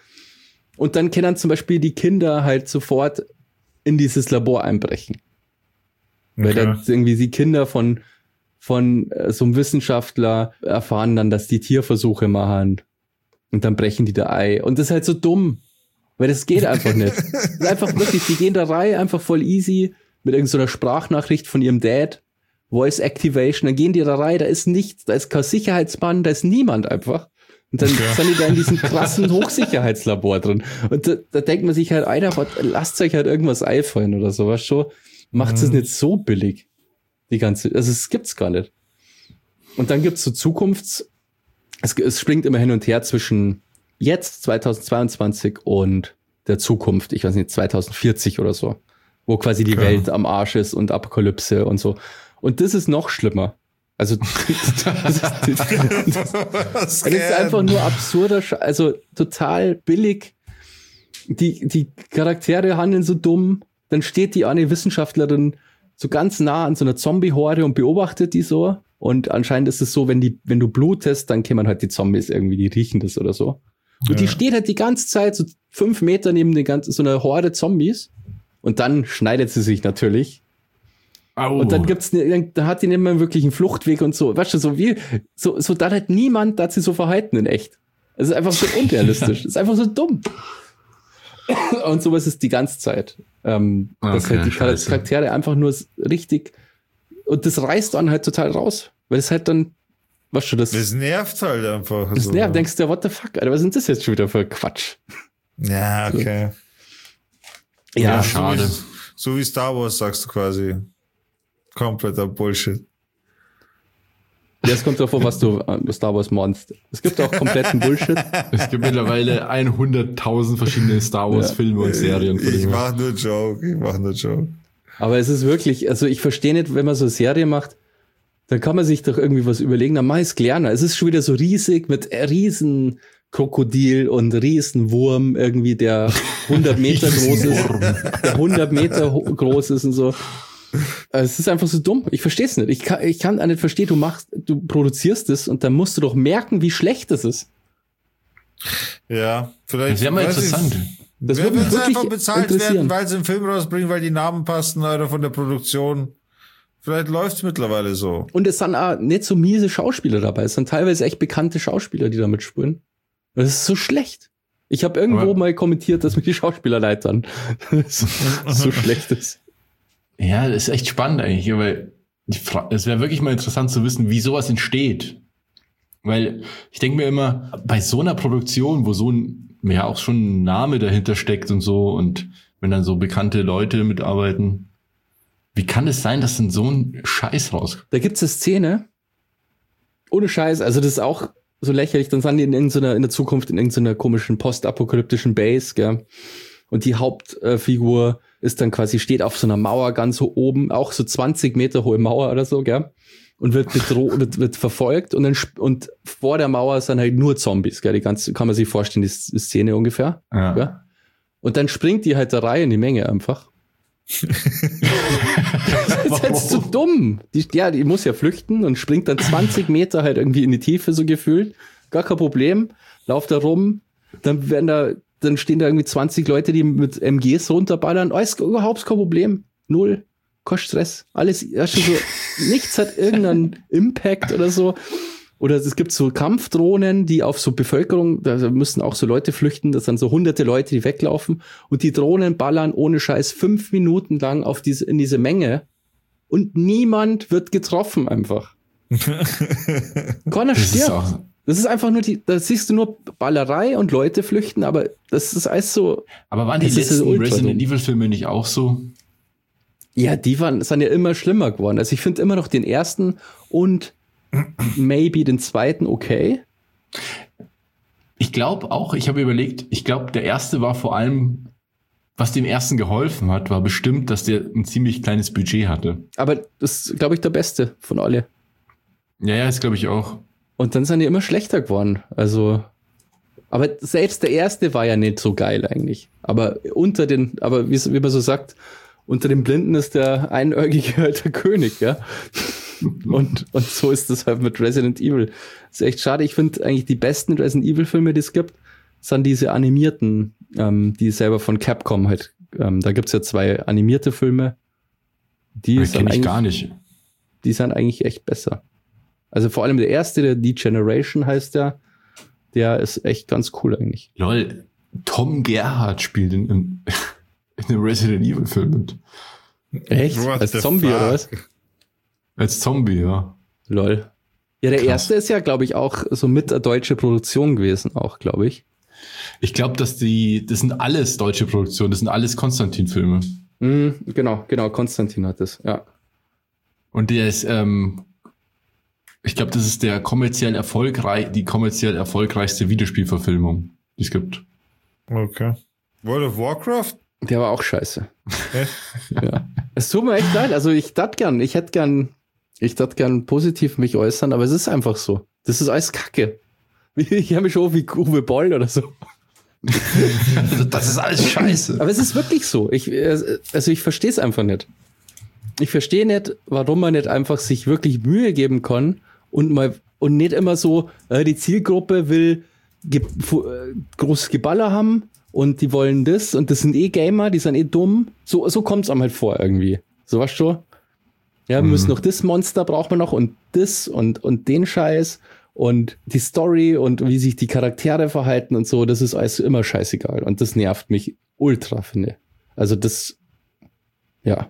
Und dann können zum Beispiel die Kinder halt sofort in dieses Labor einbrechen. Okay. Weil dann irgendwie die Kinder von, von so einem Wissenschaftler erfahren dann, dass die Tierversuche machen. Und dann brechen die da ein. Und das ist halt so dumm. Weil das geht einfach nicht. Das ist einfach wirklich, die gehen da rein, einfach voll easy, mit irgendeiner Sprachnachricht von ihrem Dad. Voice Activation, dann gehen die da rein, da ist nichts, da ist kein Sicherheitsmann, da ist niemand einfach. Und dann ja. sind die da in diesem krassen Hochsicherheitslabor drin. Und da, da denkt man sich halt, Alter, lasst euch halt irgendwas einfallen oder sowas schon. Macht es mhm. nicht so billig. Die ganze, also es gibt's gar nicht. Und dann gibt's so Zukunfts, es, es springt immer hin und her zwischen jetzt, zweitausendzweiundzwanzig und der Zukunft, ich weiß nicht, zweitausendvierzig oder so. wo quasi die okay. Welt am Arsch ist und Apokalypse und so. Und das ist noch schlimmer. Also das ist, das, das, das ist einfach nur absurder, also total billig. Die, die Charaktere handeln so dumm. Dann steht die eine Wissenschaftlerin so ganz nah an so einer Zombie-Horde und beobachtet die so. Und anscheinend ist es so, wenn die, wenn du blutest, dann kämen halt die Zombies irgendwie, die riechen das oder so. Und ja. die steht halt die ganze Zeit so fünf Meter neben den ganzen, so einer Horde Zombies. Und dann schneidet sie sich natürlich. Au. Und dann gibt's, ne, da hat die nicht mehr wirklich einen Fluchtweg und so. Weißt du, so wie, so, so, da hat niemand, da hat sie so verhalten in echt. Es ist einfach so unrealistisch. Es ist einfach so dumm. Und sowas ist die ganze Zeit. Ähm, okay, dass halt die Scheiße. Charaktere einfach nur richtig, und das reißt dann halt total raus. Weil es halt dann, weißt du, das. Das nervt halt einfach. Das so. nervt, denkst du, what the fuck, Alter, was ist das jetzt schon wieder für Quatsch? Ja, okay. So. Ja, ja, schade. So wie, so wie Star Wars sagst du quasi. Kompletter Bullshit. Ja, es kommt davor, was du uh, Star Wars meinst. Es gibt auch kompletten Bullshit. Es gibt mittlerweile hunderttausend verschiedene Star Wars ja. Filme und Serien. Ich, ich mach nur Joke, ich mach nur Joke. Aber es ist wirklich, also ich verstehe nicht, wenn man so eine Serie macht, dann kann man sich doch irgendwie was überlegen, dann mach ich's kleiner. Es ist schon wieder so riesig mit riesen Krokodil und Riesenwurm irgendwie, der hundert Meter groß ist, der hundert Meter groß ist und so. Es ist einfach so dumm. Ich verstehe es nicht. Ich kann, ich kann auch nicht verstehen, du machst, du produzierst es und dann musst du doch merken, wie schlecht das ist. Ja, vielleicht. Das wäre mal interessant. Das würde mich wirklich einfach bezahlt werden, weil sie einen Film rausbringen, weil die Namen passen oder von der Produktion. Vielleicht läuft's mittlerweile so. Und es sind auch nicht so miese Schauspieler dabei. Es sind teilweise echt bekannte Schauspieler, die da mitspielen. Das ist so schlecht. Ich habe irgendwo Aber mal kommentiert, dass mir die Schauspieler leitern. So schlecht ist. Ja, das ist echt spannend eigentlich, weil es wäre wirklich mal interessant zu wissen, wie sowas entsteht. Weil ich denke mir immer, bei so einer Produktion, wo so ein, ja auch schon ein Name dahinter steckt und so, und wenn dann so bekannte Leute mitarbeiten, wie kann es sein, dass dann so ein Scheiß rauskommt? Da gibt's eine Szene, ohne Scheiß, also das ist auch so lächerlich, dann sind die in irgendeiner, in der Zukunft in irgendeiner komischen postapokalyptischen Base, gell? Und die Hauptfigur ist dann quasi, steht auf so einer Mauer ganz so oben, auch so zwanzig Meter hohe Mauer oder so, gell? Und wird bedroht, wird, wird verfolgt und dann, und vor der Mauer sind halt nur Zombies, gell? Die ganze, kann man sich vorstellen, die Szene ungefähr. Ja. Gell? Und dann springt die halt da rein in die Menge einfach. Das ist halt so dumm. Die, ja, die muss ja flüchten und springt dann zwanzig Meter halt irgendwie in die Tiefe, so gefühlt. Gar kein Problem. Lauft da rum. Dann werden da, dann stehen da irgendwie zwanzig Leute, die mit M Gs runterballern. Alles überhaupt kein Problem. Null. Kein Stress. Alles, ja, schon so, nichts hat irgendeinen Impact oder so. Oder es gibt so Kampfdrohnen, die auf so Bevölkerung, da müssen auch so Leute flüchten, das sind so hunderte Leute, die weglaufen. Und die Drohnen ballern ohne Scheiß fünf Minuten lang auf diese, in diese Menge. Und niemand wird getroffen einfach. Keiner stirbt. Das ist einfach nur die, da siehst du nur Ballerei und Leute flüchten, aber das ist alles so. Aber waren die letzten Resident Evil Filme nicht auch so? Ja, die waren, sind ja immer schlimmer geworden. Also ich finde immer noch den ersten und maybe den zweiten okay. Ich glaube auch, ich habe überlegt, ich glaube, der erste war vor allem, was dem ersten geholfen hat, war bestimmt, dass der ein ziemlich kleines Budget hatte. Aber das ist, glaube ich, der beste von alle. Ja, ja, das glaube ich auch. Und dann sind die immer schlechter geworden. Also, aber selbst der erste war ja nicht so geil eigentlich. Aber unter den, aber wie, wie man so sagt, unter den Blinden ist der Einäugige halt der König, ja. Und, und so ist das halt mit Resident Evil. Das ist echt schade. Ich finde eigentlich die besten Resident Evil Filme, die es gibt, sind diese animierten, ähm, die selber von Capcom halt. Ähm, da gibt's ja zwei animierte Filme. Die das kenne ich gar nicht. Die sind eigentlich echt besser. Also vor allem der erste, der Degeneration heißt der, der ist echt ganz cool eigentlich. Lol, Tom Gerhardt spielt in, in, in einem Resident Evil Film mit. Echt? What Als Zombie fuck? Oder was? Als Zombie, ja. Lol. Ja, der Krass. erste ist ja, glaube ich, auch so mit der deutsche Produktion gewesen, auch, glaube ich. Ich glaube, dass die, das sind alles deutsche Produktionen, das sind alles Konstantin-Filme. Mm, genau, genau, Konstantin hat das, ja. Und der ist, ähm, ich glaube, das ist der kommerziell erfolgreich, die kommerziell erfolgreichste Videospielverfilmung, die es gibt. Okay. World of Warcraft? Der war auch scheiße. Ja. Es tut mir echt leid. Also ich dachte gern, ich hätte gern, ich dachte gern positiv mich äußern, aber es ist einfach so. Das ist alles Kacke. Ich habe mich schon wie Uwe Boll oder so. Das ist alles scheiße. Aber es ist wirklich so. Ich, also ich verstehe es einfach nicht. Ich verstehe nicht, warum man nicht einfach sich wirklich Mühe geben kann und mal und nicht immer so, äh, die Zielgruppe will ge- äh, großes Geballer haben und die wollen das und das sind eh Gamer, die sind eh dumm. So, so kommt es einem halt vor irgendwie. So, weißt du? Ja, wir mhm. müssen noch das Monster braucht man noch und das und, und den Scheiß und die Story und wie sich die Charaktere verhalten und so, das ist alles immer scheißegal. Und das nervt mich ultra, finde ich. Also das, ja,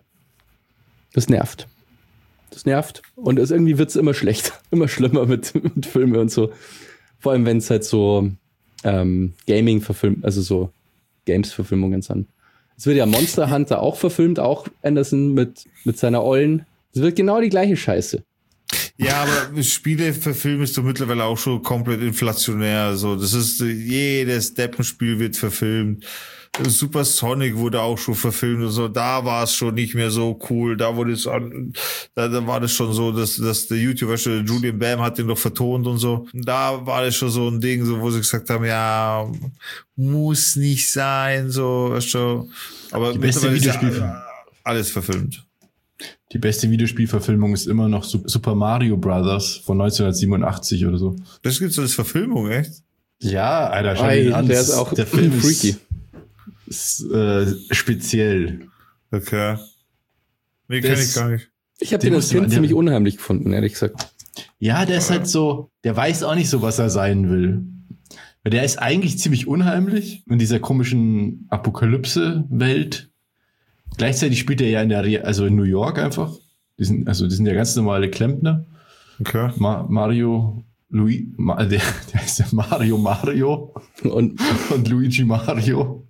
das nervt. Das nervt. Und es, irgendwie wird es immer schlechter, immer schlimmer mit, mit Filmen und so. Vor allem, wenn es halt so ähm, Gaming-Verfilm, also so Games-Verfilmungen sind. Es wird ja Monster Hunter auch verfilmt, auch Anderson mit, mit seiner Ollen. Es wird genau die gleiche Scheiße. Ja, aber Spiele verfilmen ist doch mittlerweile auch schon komplett inflationär. So, das ist, jedes Deppenspiel wird verfilmt. Super Sonic wurde auch schon verfilmt und so. Da war es schon nicht mehr so cool. Da wurde es an, da, da war das schon so, dass, dass der YouTuber, Julian Bam hat den doch vertont und so. Und da war das schon so ein Ding, so, wo sie gesagt haben, ja, muss nicht sein, so, weißt du. Aber die beste Videospiel ist ja alles verfilmt. Die beste Videospielverfilmung ist immer noch Super Mario Brothers von neunzehnhundertsiebenundachtzig oder so. Das gibt's als Verfilmung, echt? Ja, Alter, schau dir an. Der ist auch der Film freaky. Ist, ist äh, speziell. Okay. Nee, kenn ich gar nicht. Ich habe den als Kind ziemlich unheimlich gefunden, ehrlich gesagt. Ja, der ist halt so, der weiß auch nicht so, was er sein will. Weil der ist eigentlich ziemlich unheimlich in dieser komischen Apokalypse-Welt. Gleichzeitig spielt er ja in der, Re- also in New York einfach. Die sind, also, die sind ja ganz normale Klempner. Okay. Ma- Mario, Luis, Ma- der, der heißt ja Mario Mario und, und Luigi Mario.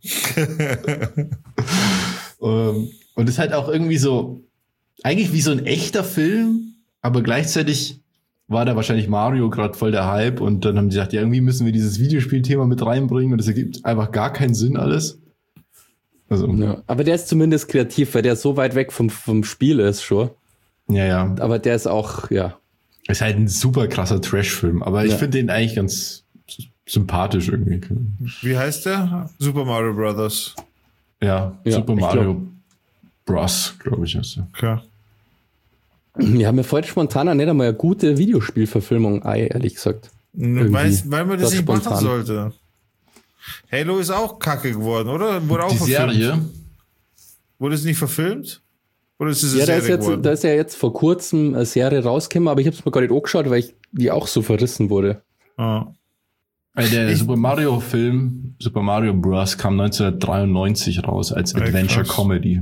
um, und ist halt auch irgendwie so, eigentlich wie so ein echter Film, aber gleichzeitig war da wahrscheinlich Mario gerade voll der Hype und dann haben die gesagt, ja, irgendwie müssen wir dieses Videospielthema mit reinbringen und das ergibt einfach gar keinen Sinn alles. Also. Ja, aber der ist zumindest kreativ, weil der so weit weg vom, vom Spiel ist schon. Ja, ja. Aber der ist auch, ja. Ist halt ein super krasser Trash-Film, aber ja. ich finde den eigentlich ganz sympathisch irgendwie. Wie heißt der? Super Mario Brothers. Ja, ja Super Mario Bros, glaube ich, heißt der. Okay. Wir haben ja voll spontan nicht einmal eine gute Videospielverfilmung, ehrlich gesagt. Weil, weil man das, das nicht spontan. machen sollte. Halo ist auch kacke geworden, oder? Wurde auch die verfilmt. Serie? Wurde es nicht verfilmt? Oder ist es eine ja, da Serie ist, jetzt, geworden? da ist ja jetzt vor kurzem eine Serie rausgekommen, aber ich habe es mir gar nicht angeschaut, weil ich die auch so verrissen wurde. Ah. Also der Ich- Super Mario Film, Super Mario Bros. Kam neunzehnhundertdreiundneunzig raus als Ja, Adventure krass. Comedy.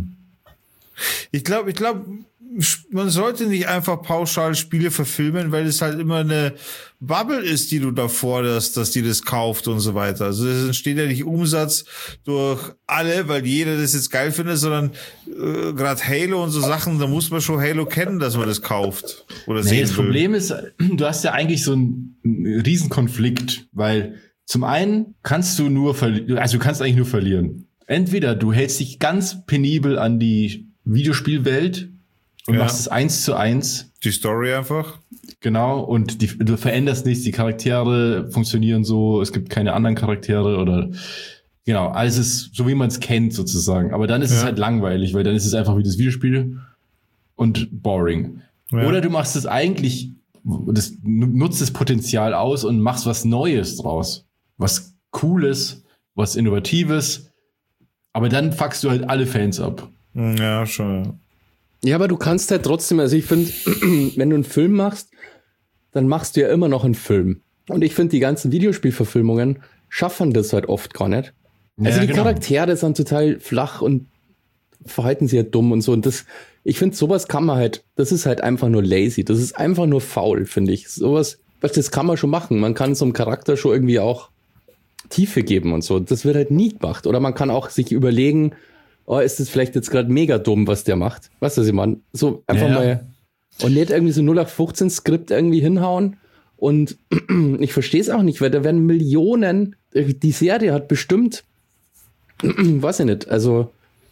Ich glaube, ich glaube, man sollte nicht einfach pauschal Spiele verfilmen, weil es halt immer eine Bubble ist, die du da forderst, dass die das kauft und so weiter. Also es entsteht ja nicht Umsatz durch alle, weil jeder das jetzt geil findet, sondern äh, gerade Halo und so Sachen, da muss man schon Halo kennen, dass man das kauft oder Nee, sehen das will. Problem ist, du hast ja eigentlich so einen, einen riesen Konflikt, weil zum einen kannst du nur verlieren, also du kannst eigentlich nur verlieren. Entweder du hältst dich ganz penibel an die Videospielwelt und Ja. machst es eins zu eins, Die Story einfach. genau, und die, du veränderst nichts, die Charaktere funktionieren so, es gibt keine anderen Charaktere oder genau, alles ist so, wie man es kennt sozusagen. Aber dann ist Ja. es halt langweilig, weil dann ist es einfach wie das Videospiel und boring. Ja. Oder du machst es eigentlich, das, nutzt das Potenzial aus und machst was Neues draus. Was Cooles, was Innovatives. Aber dann fuckst du halt alle Fans ab. Ja, schon. Ja, aber du kannst halt trotzdem, also ich finde, wenn du einen Film machst, dann machst du ja immer noch einen Film. Und ich finde, die ganzen Videospielverfilmungen schaffen das halt oft gar nicht. Also Ja, die genau. Charaktere sind total flach und verhalten sich halt dumm und so. Und das, ich finde, sowas kann man halt, das ist halt einfach nur lazy. Das ist einfach nur faul, finde ich. Sowas, das kann man schon machen. Man kann so einem Charakter schon irgendwie auch Tiefe geben und so. Das wird halt nie gemacht. Oder man kann auch sich überlegen, oh, ist das vielleicht jetzt gerade mega dumm, was der macht? Weißt du, was ich meine? So einfach Ja. mal und nicht irgendwie so null acht fünfzehn Skript irgendwie hinhauen. Und ich verstehe es auch nicht, weil da werden Millionen, die Serie hat bestimmt, weiß ich nicht, also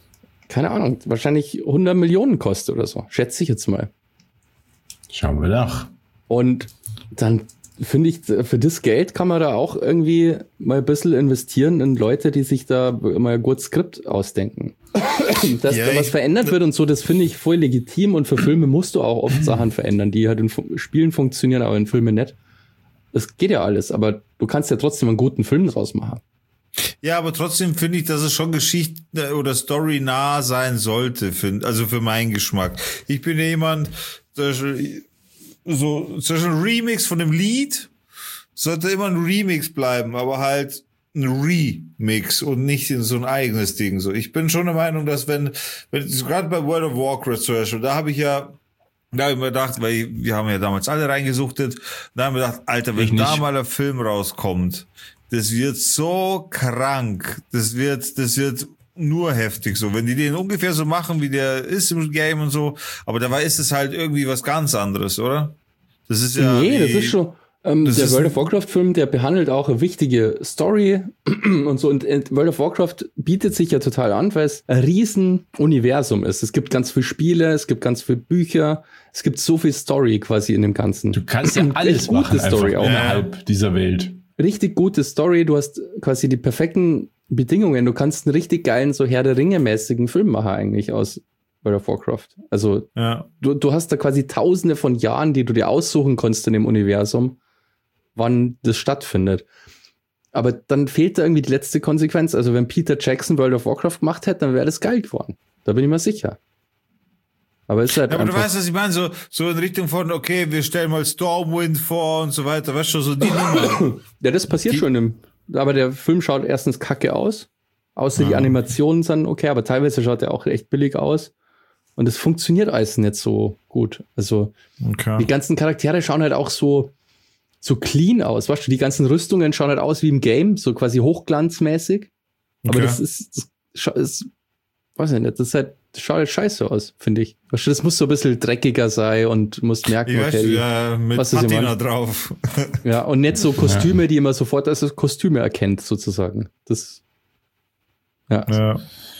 keine Ahnung, wahrscheinlich hundert Millionen kostet oder so. Schätze ich jetzt mal. Schauen wir nach. Und dann finde ich, für das Geld kann man da auch irgendwie mal ein bisschen investieren in Leute, die sich da mal ein gutes Skript ausdenken. Dass ja, da was verändert wird und so, das finde ich voll legitim, und für Filme musst du auch oft Sachen verändern, die halt in Spielen funktionieren, aber in Filmen nicht. Das geht ja alles, aber du kannst ja trotzdem einen guten Film draus machen. Ja, aber trotzdem finde ich, dass es schon Geschichte oder Story nah sein sollte, find, also für meinen Geschmack. Ich bin ja jemand, der so, zwischen ein Remix von dem Lied sollte immer ein Remix bleiben, aber halt ein Remix und nicht in so ein eigenes Ding. So, ich bin schon der Meinung, dass wenn, wenn gerade bei World of Warcraft zum Beispiel, da habe ich ja, da habe ich mir gedacht, weil wir haben ja damals alle reingesuchtet, da haben wir gedacht, Alter, wenn da mal ein Film rauskommt, das wird so krank, das wird, das wird nur heftig so, wenn die den ungefähr so machen, wie der ist im Game und so, aber dabei ist es halt irgendwie was ganz anderes, oder? Das ist ja... Nee, das ist schon... Ähm, der World of Warcraft-Film, der behandelt auch eine wichtige Story und so, und World of Warcraft bietet sich ja total an, weil es ein riesen Universum ist. Es gibt ganz viele Spiele, es gibt ganz viele Bücher, es gibt so viel Story quasi in dem Ganzen. Du kannst ja alles machen, Story auch innerhalb ja. dieser Welt. Richtig gute Story, du hast quasi die perfekten Bedingungen. Du kannst einen richtig geilen, so Herr der Ringe-mäßigen Film machen eigentlich aus World of Warcraft. Also ja. du, du hast da quasi tausende von Jahren, die du dir aussuchen konntest in dem Universum, wann das stattfindet. Aber dann fehlt da irgendwie die letzte Konsequenz. Also wenn Peter Jackson World of Warcraft gemacht hätte, dann wäre das geil geworden. Da bin ich mir sicher. Aber ist halt ja, aber du weißt, was ich meine, so, so in Richtung von, okay, wir stellen mal Stormwind vor und so weiter, weißt du, so die Nummer. Ja, das passiert die schon im, aber der Film schaut erstens kacke aus, außer ja. die Animationen sind okay, aber teilweise schaut er auch echt billig aus und es funktioniert alles nicht so gut. Also okay. die ganzen Charaktere schauen halt auch so so clean aus, weißt du, die ganzen Rüstungen schauen halt aus wie im Game, so quasi hochglanzmäßig, aber okay. das ist, das ist, weiß ich nicht, das ist halt, das schaut halt scheiße aus, finde ich. Weißt du, das muss so ein bisschen dreckiger sein und musst merken, ich okay, weiß, ja, mit was Patina drauf. Ja, und nicht so Kostüme, die man sofort als Kostüme erkennt, sozusagen. Das, ja. Ja.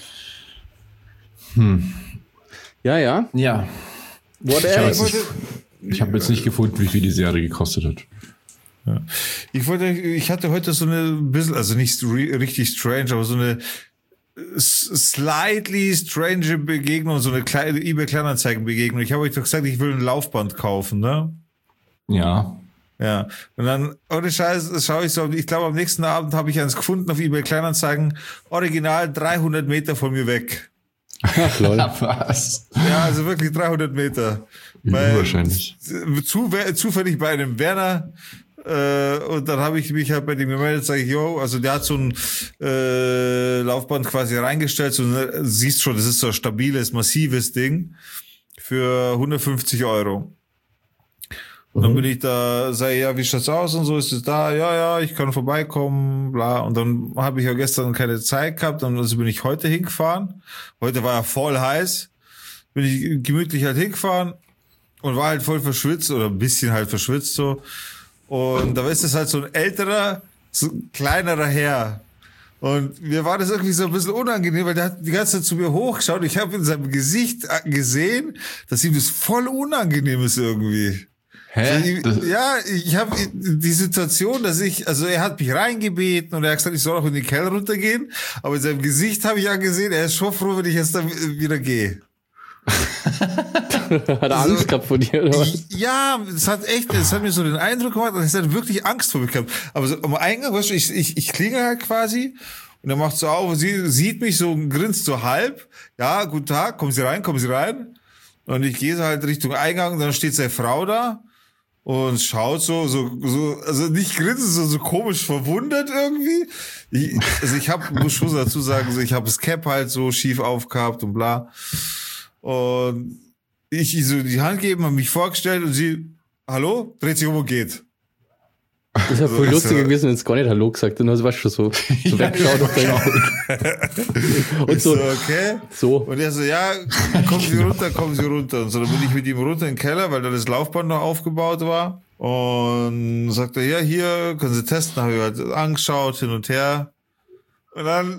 Hm. Ja, ja. Ja. Whatever. Ich habe jetzt, ich hab jetzt nicht gefunden, wie viel die Serie gekostet hat. Ja. Ich wollte, ich hatte heute so eine bisschen, also nicht richtig strange, aber so eine slightly strange Begegnung, so eine kleine eBay-Kleinanzeigen-Begegnung. Ich habe euch doch gesagt, ich will ein Laufband kaufen, ne? Ja. Ja. Und dann, ohne Scheiß, schaue ich so, ich glaube, am nächsten Abend habe ich eins gefunden auf eBay-Kleinanzeigen, original dreihundert Meter von mir weg. Ach, lol. Was? Ja, also wirklich dreihundert Meter. Weil, wahrscheinlich. Zu, zufällig bei einem Werner. Äh, und dann habe ich mich halt bei dem gemeldet, sage ich, yo, also der hat so ein äh, Laufband quasi reingestellt, so eine, siehst schon, das ist so ein stabiles, massives Ding für hundertfünfzig Euro. Und mhm. dann bin ich da, sage ja, wie schaut's aus und so, ist es da, ja, ja, ich kann vorbeikommen, bla. Und dann habe ich ja gestern keine Zeit gehabt, und also bin ich heute hingefahren. Heute war ja voll heiß, bin ich gemütlich halt hingefahren und war halt voll verschwitzt oder ein bisschen halt verschwitzt so. Und da ist es halt so ein älterer, so ein kleinerer Herr. Und mir war das irgendwie so ein bisschen unangenehm, weil der hat die ganze Zeit zu mir hochgeschaut. Ich habe in seinem Gesicht gesehen, dass ihm das voll unangenehm ist irgendwie. Hä? Also ich, ja, ich habe die Situation, dass ich, also er hat mich reingebeten und er hat gesagt, ich soll auch in den Keller runtergehen. Aber in seinem Gesicht habe ich ja gesehen, er ist schon froh, wenn ich jetzt dann wieder gehe. Hat er also, Angst gehabt vor dir, oder was? Ja, es hat echt, es hat mir so den Eindruck gemacht, dass er wirklich Angst vor mir gehabt. Aber so am Eingang, weißt du, ich, ich, ich klingel halt quasi und er macht so auf, sie sieht mich so, grinst so halb. Ja, guten Tag, kommen Sie rein, kommen Sie rein. Und ich gehe so halt Richtung Eingang und dann steht seine Frau da und schaut so, so, so, also nicht grinsen, so, so komisch verwundert irgendwie. Ich, also ich habe, muss schon dazu sagen, so, ich habe das Cap halt so schief aufgehabt und bla. Und ich so die Hand geben, habe mich vorgestellt und sie, hallo, dreht sich um und geht. Das ist ja voll also, lustig gewesen, wenn es gar nicht Hallo gesagt hat, dann warst du schon so, so weggeschaut auf deinen Und so, so, okay. So. Und er so, ja, kommen Sie runter, kommen Sie runter. Und so, dann bin ich mit ihm runter in den Keller, weil da das Laufband noch aufgebaut war. Und sagt er, ja, hier, können Sie testen, habe ich halt angeschaut, hin und her. Und dann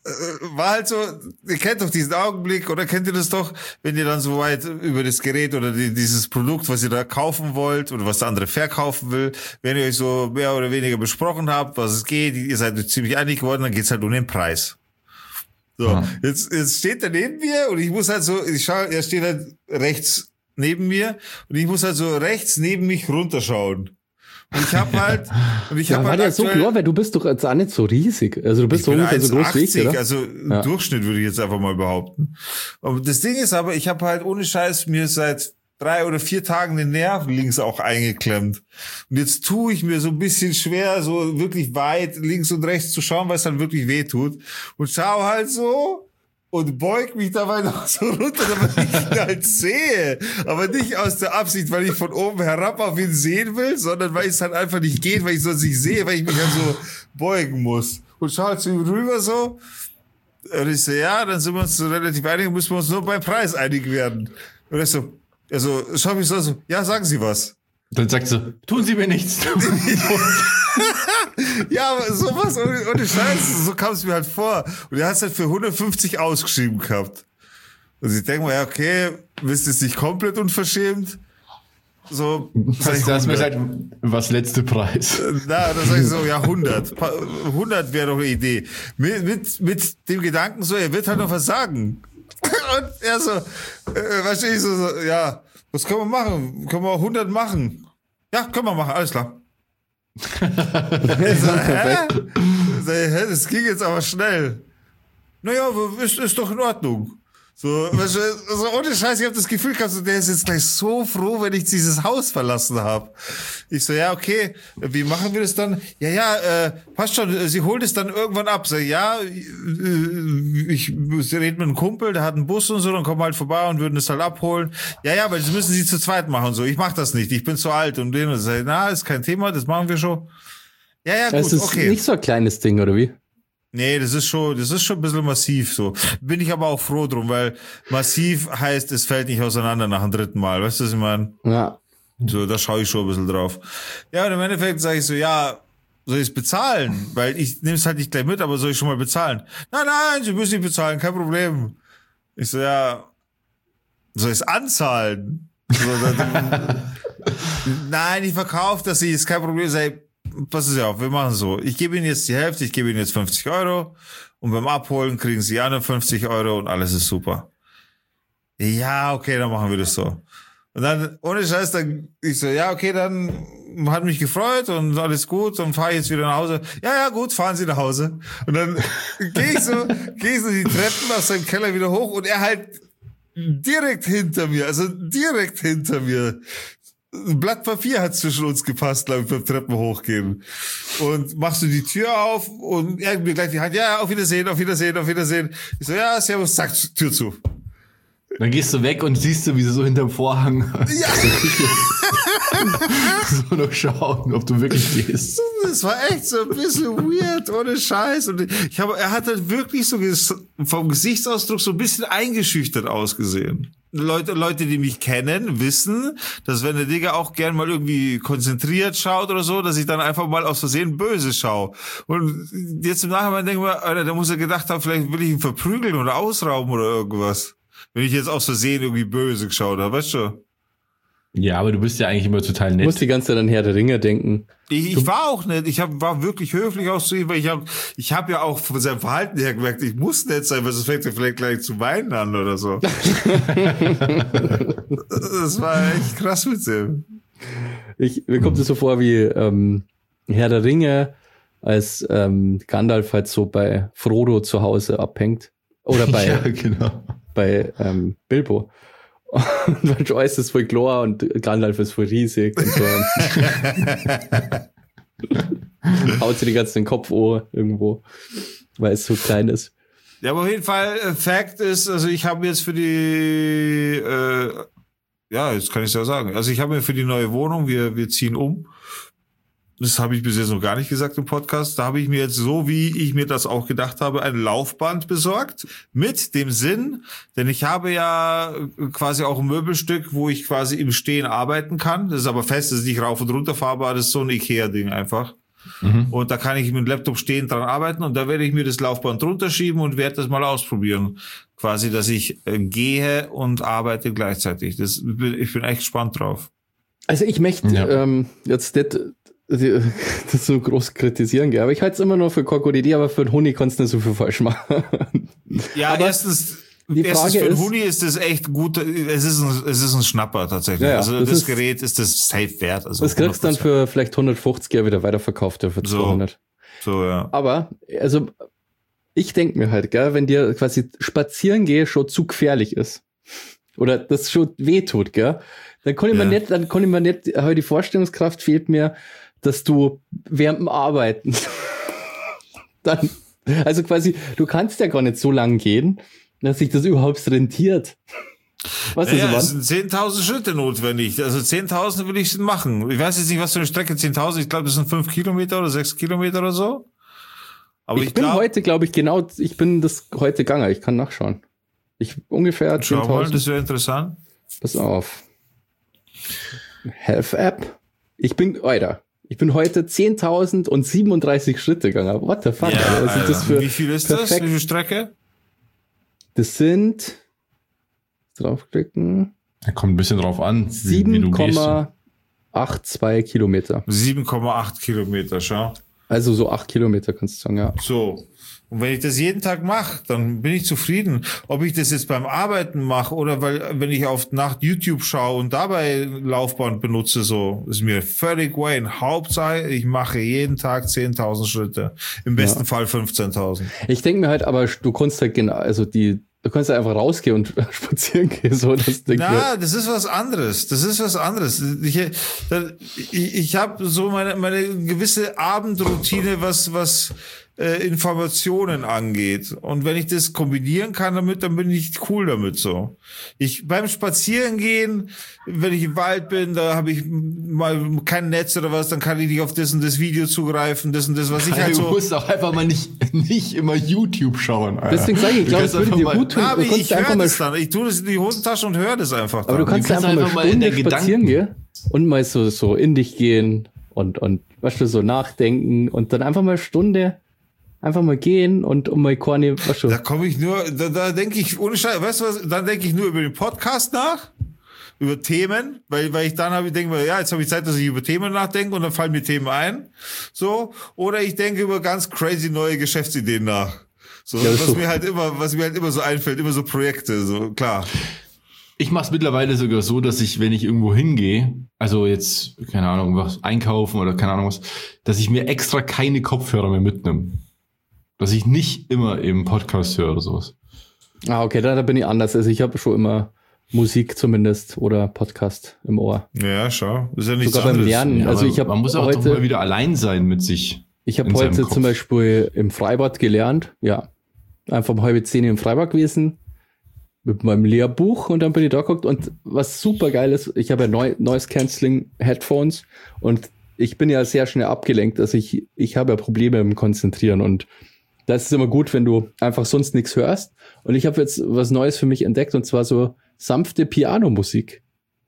war halt so, ihr kennt doch diesen Augenblick, oder kennt ihr das doch, wenn ihr dann so weit über das Gerät oder die, dieses Produkt, was ihr da kaufen wollt oder was der andere verkaufen will, wenn ihr euch so mehr oder weniger besprochen habt, was es geht, ihr seid euch ziemlich einig geworden, dann geht's halt um den Preis. So, ja. jetzt, jetzt steht er neben mir und ich muss halt so, ich schau, er steht halt rechts neben mir und ich muss halt so rechts neben mich runterschauen. Und ich hab halt, und ich ja, hab war halt der so klar, weil du bist doch jetzt auch nicht so riesig. Also du bist so ungefähr so groß wie ich, oder? Also im ja. Durchschnitt würde ich jetzt einfach mal behaupten. Und das Ding ist aber, ich habe halt ohne Scheiß mir seit drei oder vier Tagen den Nerv links auch eingeklemmt. Und jetzt tue ich mir so ein bisschen schwer, so wirklich weit links und rechts zu schauen, weil es dann wirklich weh tut. Und schau halt so und beug mich dabei noch so runter, damit ich ihn halt sehe. Aber nicht aus der Absicht, weil ich von oben herab auf ihn sehen will, sondern weil es halt einfach nicht geht, weil ich sonst nicht sehe, weil ich mich halt so beugen muss. Und schau halt zu ihm rüber so. Und ich so, ja, dann sind wir uns so relativ einig, müssen wir uns nur beim Preis einig werden. Und er so, also schau mich so, so, ja, sagen Sie was. Dann sagt sie, tun Sie mir nichts. Ja, aber sowas ohne, ohne Scheiß, so kam es mir halt vor. Und er hat es halt für hundertfünfzig ausgeschrieben gehabt. Und ich denke mal, ja, okay, wisst ihr es nicht komplett unverschämt? So, das, das mir gesagt, was letzte Preis? Na, da sag ich so, ja, hundert. hundert wäre doch eine Idee. Mit, mit, mit dem Gedanken so, er wird halt noch was sagen. Und er so, äh, weißt du, ich so, so, ja, was können wir machen? Können wir auch hundert machen? Ja, können wir machen, alles klar. so, hä? So, hä? Das ging jetzt aber schnell. Naja, ist, ist doch in Ordnung. So, weißt du, also ohne Scheiß, ich habe das Gefühl gehabt, so, der ist jetzt gleich so froh, wenn ich dieses Haus verlassen habe. Ich so, ja, okay, wie machen wir das dann? Ja, ja, äh, passt schon, Sie holt es dann irgendwann ab. So, ja, ich, ich rede mit einem Kumpel, der hat einen Bus und so, dann kommen wir halt vorbei und würden es halt abholen. Ja, ja, aber das müssen Sie zu zweit machen. So, ich mach das nicht, ich bin zu alt. Und denen so, na, ist kein Thema, das machen wir schon. Ja, ja, gut, das ist okay. Nicht so ein kleines Ding, oder wie? Nee, das ist schon, das ist schon ein bisschen massiv, so. Bin ich aber auch froh drum, weil massiv heißt, es fällt nicht auseinander nach dem dritten Mal. Weißt du, was ich meine? Ja. So, da schaue ich schon ein bisschen drauf. Ja, und im Endeffekt sage ich so, ja, soll ich es bezahlen? Weil ich nehme es halt nicht gleich mit, aber soll ich schon mal bezahlen? Nein, nein, Sie müssen nicht bezahlen, kein Problem. Ich so, ja, soll ich es anzahlen? So, dann, nein, ich verkaufe das, ist kein Problem. Sei, pass es auf, wir machen so. Ich gebe Ihnen jetzt die Hälfte, ich gebe Ihnen jetzt fünfzig Euro und beim Abholen kriegen Sie auch noch fünfzig Euro und alles ist super. Ja, okay, dann machen wir das so. Und dann, ohne Scheiß, dann, ich so, ja, okay, dann hat mich gefreut und alles gut, dann fahre ich jetzt wieder nach Hause. Ja, ja, gut, fahren Sie nach Hause. Und dann gehe ich so, gehe ich so die Treppen aus seinem Keller wieder hoch und er halt direkt hinter mir, also direkt hinter mir. Ein Blatt Papier hat zwischen uns gepasst, glaube ich, beim Treppen hochgehen. Und machst du die Tür auf und er mir gleich die Hand, ja, auf Wiedersehen, auf Wiedersehen, auf Wiedersehen. Ich so, ja, servus, zack, Tür zu. Dann gehst du weg und siehst du, wie sie so hinterm Vorhang ja. so noch schauen, ob du wirklich gehst. Das war echt so ein bisschen weird, ohne Scheiß. Und ich habe, er hat halt wirklich so vom Gesichtsausdruck so ein bisschen eingeschüchtert ausgesehen. Leute, Leute, die mich kennen, wissen, dass wenn der Digga auch gern mal irgendwie konzentriert schaut oder so, dass ich dann einfach mal aus Versehen böse schaue. Und jetzt im Nachhinein denke ich mir, Alter, da muss er gedacht haben, vielleicht will ich ihn verprügeln oder ausrauben oder irgendwas. Wenn ich jetzt aus Versehen irgendwie böse geschaut habe, weißt du? Ja, aber du bist ja eigentlich immer total nett. Du musst die ganze Zeit an Herr der Ringe denken. Ich, ich war auch nett. Ich hab, war wirklich höflich auch zu ihm, weil ich habe ich hab ja auch von seinem Verhalten her gemerkt, ich muss nett sein, weil sonst fängt er vielleicht gleich zu weinen an oder so. Das war echt krass mit dem. Ich, mir kommt es so vor wie ähm, Herr der Ringe, als ähm, Gandalf halt so bei Frodo zu Hause abhängt. Oder bei, ja, genau. bei ähm, Bilbo. Und Joyce ist voll klar und Gandalf ist voll riesig und so. Haut sie die ganze den Kopf an irgendwo, weil es so klein ist. Ja, aber auf jeden Fall, äh, Fact ist, also ich habe jetzt für die, äh, ja, jetzt kann ich es ja sagen, also ich habe mir für die neue Wohnung, wir wir ziehen um. Das habe ich bis jetzt noch gar nicht gesagt im Podcast. Da habe ich mir jetzt, so wie ich mir das auch gedacht habe, ein Laufband besorgt. Mit dem Sinn, denn ich habe ja quasi auch ein Möbelstück, wo ich quasi im Stehen arbeiten kann. Das ist aber fest, das ist nicht rauf und runter fahrbar. Das ist so ein Ikea-Ding einfach. Mhm. Und da kann ich mit dem Laptop stehend dran arbeiten und da werde ich mir das Laufband drunter schieben und werde das mal ausprobieren. Quasi, dass ich äh, gehe und arbeite gleichzeitig. Das, ich bin echt gespannt drauf. Also ich möchte ja. ähm, jetzt nicht das so groß kritisieren, gell? Aber ich halte es immer noch für keine Idee, aber für den Huni kannst du nicht so viel falsch machen. Ja, aber erstens... Die Frage Erstens, für den Huni ist das echt gut. Es ist ein, es ist ein Schnapper tatsächlich. Ja, ja, also das, das ist, Gerät ist das safe wert. Also das kriegst du dann für vielleicht hundertfünfzig Jahre wieder weiterverkauft, ja, für zweihundert. So, so ja. Aber, also, ich denke mir halt, gell, wenn dir quasi spazieren gehen schon zu gefährlich ist. Oder das schon wehtut, gell, dann kann ich ja. mir nicht, dann kann ich mir nicht, heute die Vorstellungskraft fehlt mir, dass du während dem Arbeiten dann, also quasi, du kannst ja gar nicht so lang gehen, dass sich das überhaupt rentiert. Was naja, ist es sind zehntausend Schritte notwendig. Also zehntausend will ich machen. Ich weiß jetzt nicht, was für eine Strecke zehntausend. Ich glaube, das sind fünf Kilometer oder sechs Kilometer oder so. Aber ich, ich bin glaub, heute, glaube ich, genau, ich bin das heute gegangen. Ich kann nachschauen. Ich ungefähr zehntausend. Schau mal, das wäre interessant. Pass auf. Health App. Ich bin, Alter, ich bin heute zehntausend und siebenunddreißig Schritte gegangen. What the fuck? Ja, Alter. Also das für wie viel ist perfekt. Das? Wie viel Strecke? Das sind, draufklicken. Da kommt ein bisschen drauf an, sieben Komma zweiundachtzig Kilometer. sieben Komma acht Kilometer, schau. Also so acht Kilometer kannst du sagen, ja. So. Und wenn ich das jeden Tag mache, dann bin ich zufrieden. Ob ich das jetzt beim Arbeiten mache oder weil, wenn ich auf nach YouTube schaue und dabei Laufband benutze, so, ist mir völlig Wayne. Hauptsache, ich mache jeden Tag zehntausend Schritte. Im besten ja. Fall fünfzehntausend. Ich denke mir halt, aber du kannst halt genau, also die, du kannst halt einfach rausgehen und spazieren gehen, so, das Ding. Na, das ist was anderes. Das ist was anderes. Ich, ich, ich habe so meine, meine gewisse Abendroutine, was, was, Äh, Informationen angeht. Und wenn ich das kombinieren kann damit, dann bin ich cool damit so. Ich beim Spazierengehen, wenn ich im Wald bin, da habe ich mal kein Netz oder was, dann kann ich nicht auf das und das Video zugreifen, das und das, was ich halt so... Du musst auch einfach mal nicht, nicht immer YouTube schauen. Alter. Deswegen sage ich, ich glaube, es würde dir gut tun. Na, aber ich höre das dann. Ich tue das in die Hosentasche und höre das einfach dann. Aber du kannst, du kannst einfach, einfach mal eine Stunde spazieren gehen und mal so, so in dich gehen und, und weißt du, so nachdenken und dann einfach mal eine Stunde einfach mal gehen und um mal Korni, was schon. Da komme ich nur, da, da denke ich, ohne Scheiß, weißt du was, dann denke ich nur über den Podcast nach, über Themen, weil, weil ich dann habe, ich denke mir, ja, jetzt habe ich Zeit, dass ich über Themen nachdenke und dann fallen mir Themen ein, so, oder ich denke über ganz crazy neue Geschäftsideen nach. So, ja, was so. mir halt immer, was mir halt immer so einfällt, immer so Projekte, so, klar. Ich mache es mittlerweile sogar so, dass ich, wenn ich irgendwo hingehe, also jetzt, keine Ahnung, was einkaufen oder keine Ahnung was, dass ich mir extra keine Kopfhörer mehr mitnehme. Dass ich nicht immer eben Podcast höre oder sowas. Ah, okay, da, da bin ich anders. Also ich habe schon immer Musik zumindest oder Podcast im Ohr. Ja, schau. Ist ja nichts Sogar beim Lernen. Ja, also ich habe man muss auch heute, doch mal wieder allein sein mit sich. Ich habe heute zum Beispiel im Freibad gelernt. Ja, einfach um halb zehn im Freibad gewesen mit meinem Lehrbuch und dann bin ich da geguckt. Und was super geil ist, ich habe ja Neu- Noise-Canceling-Headphones und ich bin ja sehr schnell abgelenkt. Also ich, ich habe ja Probleme im Konzentrieren und das ist immer gut, wenn du einfach sonst nichts hörst. Und ich habe jetzt was Neues für mich entdeckt und zwar so sanfte Pianomusik.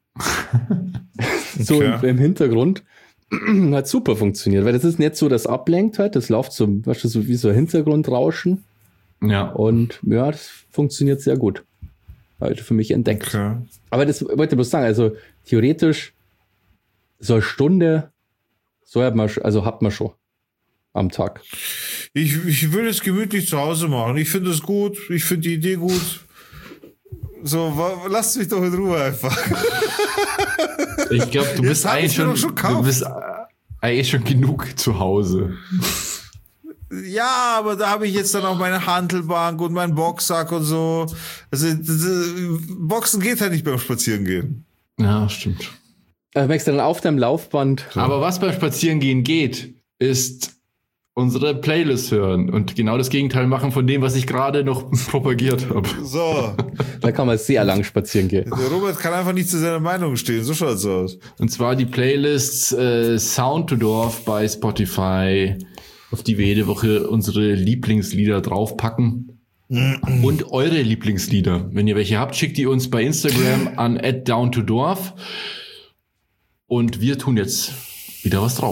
So okay. im, im Hintergrund. Hat super funktioniert, weil das ist nicht so, das ablenkt halt. Das läuft so, weißt du, so wie so ein Hintergrundrauschen. Ja. Und ja, das funktioniert sehr gut. Halt für mich entdeckt. Okay. Aber das wollte ich bloß sagen, also theoretisch so eine Stunde, so hat man, also hat man schon am Tag. Ich, ich will es gemütlich zu Hause machen. Ich finde es gut. Ich finde die Idee gut. So, lasst mich doch in Ruhe einfach. Ich glaube, du bist eigentlich schon, schon du bist eigentlich schon genug zu Hause. Ja, aber da habe ich jetzt dann auch meine Hantelbank und meinen Boxsack und so. Also Boxen geht halt nicht beim Spazierengehen. Ja, stimmt. Also merkst du dann auf deinem Laufband. So. Aber was beim Spazierengehen geht, ist unsere Playlist hören und genau das Gegenteil machen von dem, was ich gerade noch propagiert habe. So. Da kann man sehr lang spazieren gehen. Der Robert kann einfach nicht zu seiner Meinung stehen, so schaut's aus. Und zwar die Playlist äh, Sound to Dorf bei Spotify, auf die wir jede Woche unsere Lieblingslieder draufpacken. Und eure Lieblingslieder. Wenn ihr welche habt, schickt die uns bei Instagram an at down to dorf. Und wir tun jetzt wieder was drauf.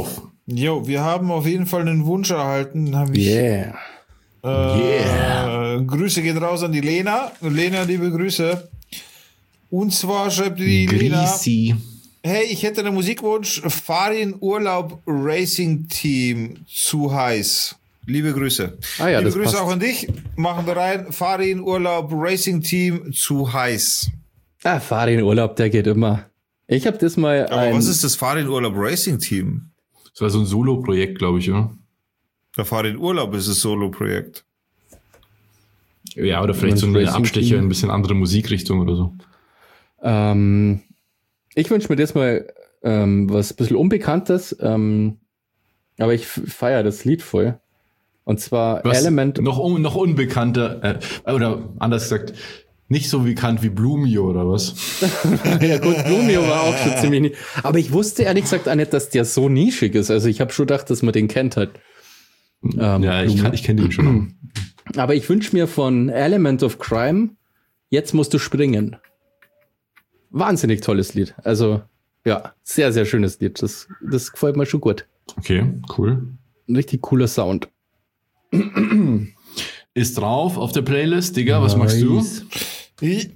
Jo, wir haben auf jeden Fall einen Wunsch erhalten. Hab ich, yeah. Äh, yeah. Grüße gehen raus an die Lena. Lena, liebe Grüße. Und zwar schreibt die Grisi. Lena: Hey, ich hätte einen Musikwunsch. Farin Urlaub Racing Team zu heiß. Liebe Grüße. Ah ja, liebe das Grüße passt. auch an dich. Machen wir rein. Farin Urlaub Racing Team zu heiß. Ah, Farin Urlaub, der geht immer. Ich habe das mal. Aber ein was ist das Farin Urlaub Racing Team? Das war so ein Solo-Projekt, glaube ich, oder? Der Farin Urlaub ist das Solo-Projekt. Ja, oder vielleicht so ein Abstecher in ein bisschen andere Musikrichtung oder so. Ähm, ich wünsche mir das mal ähm, was ein bisschen Unbekanntes, ähm, aber ich feiere das Lied voll. Und zwar was Element. Noch, un, noch unbekannter, äh, oder anders gesagt, nicht so bekannt wie Blumio oder was? Ja gut, Blumio war auch schon ziemlich nischig. Aber ich wusste ehrlich gesagt auch nicht, dass der so nischig ist. Also ich habe schon gedacht, dass man den kennt halt. Ähm, ja, ich, kann, ich kenne den schon. Aber ich wünsche mir von Element of Crime, Jetzt musst du springen. Wahnsinnig tolles Lied. Also ja, sehr, sehr schönes Lied. Das, das gefällt mir schon gut. Okay, cool. Ein richtig cooler Sound. Ist drauf auf der Playlist, Digga, was Nice. magst du? Ich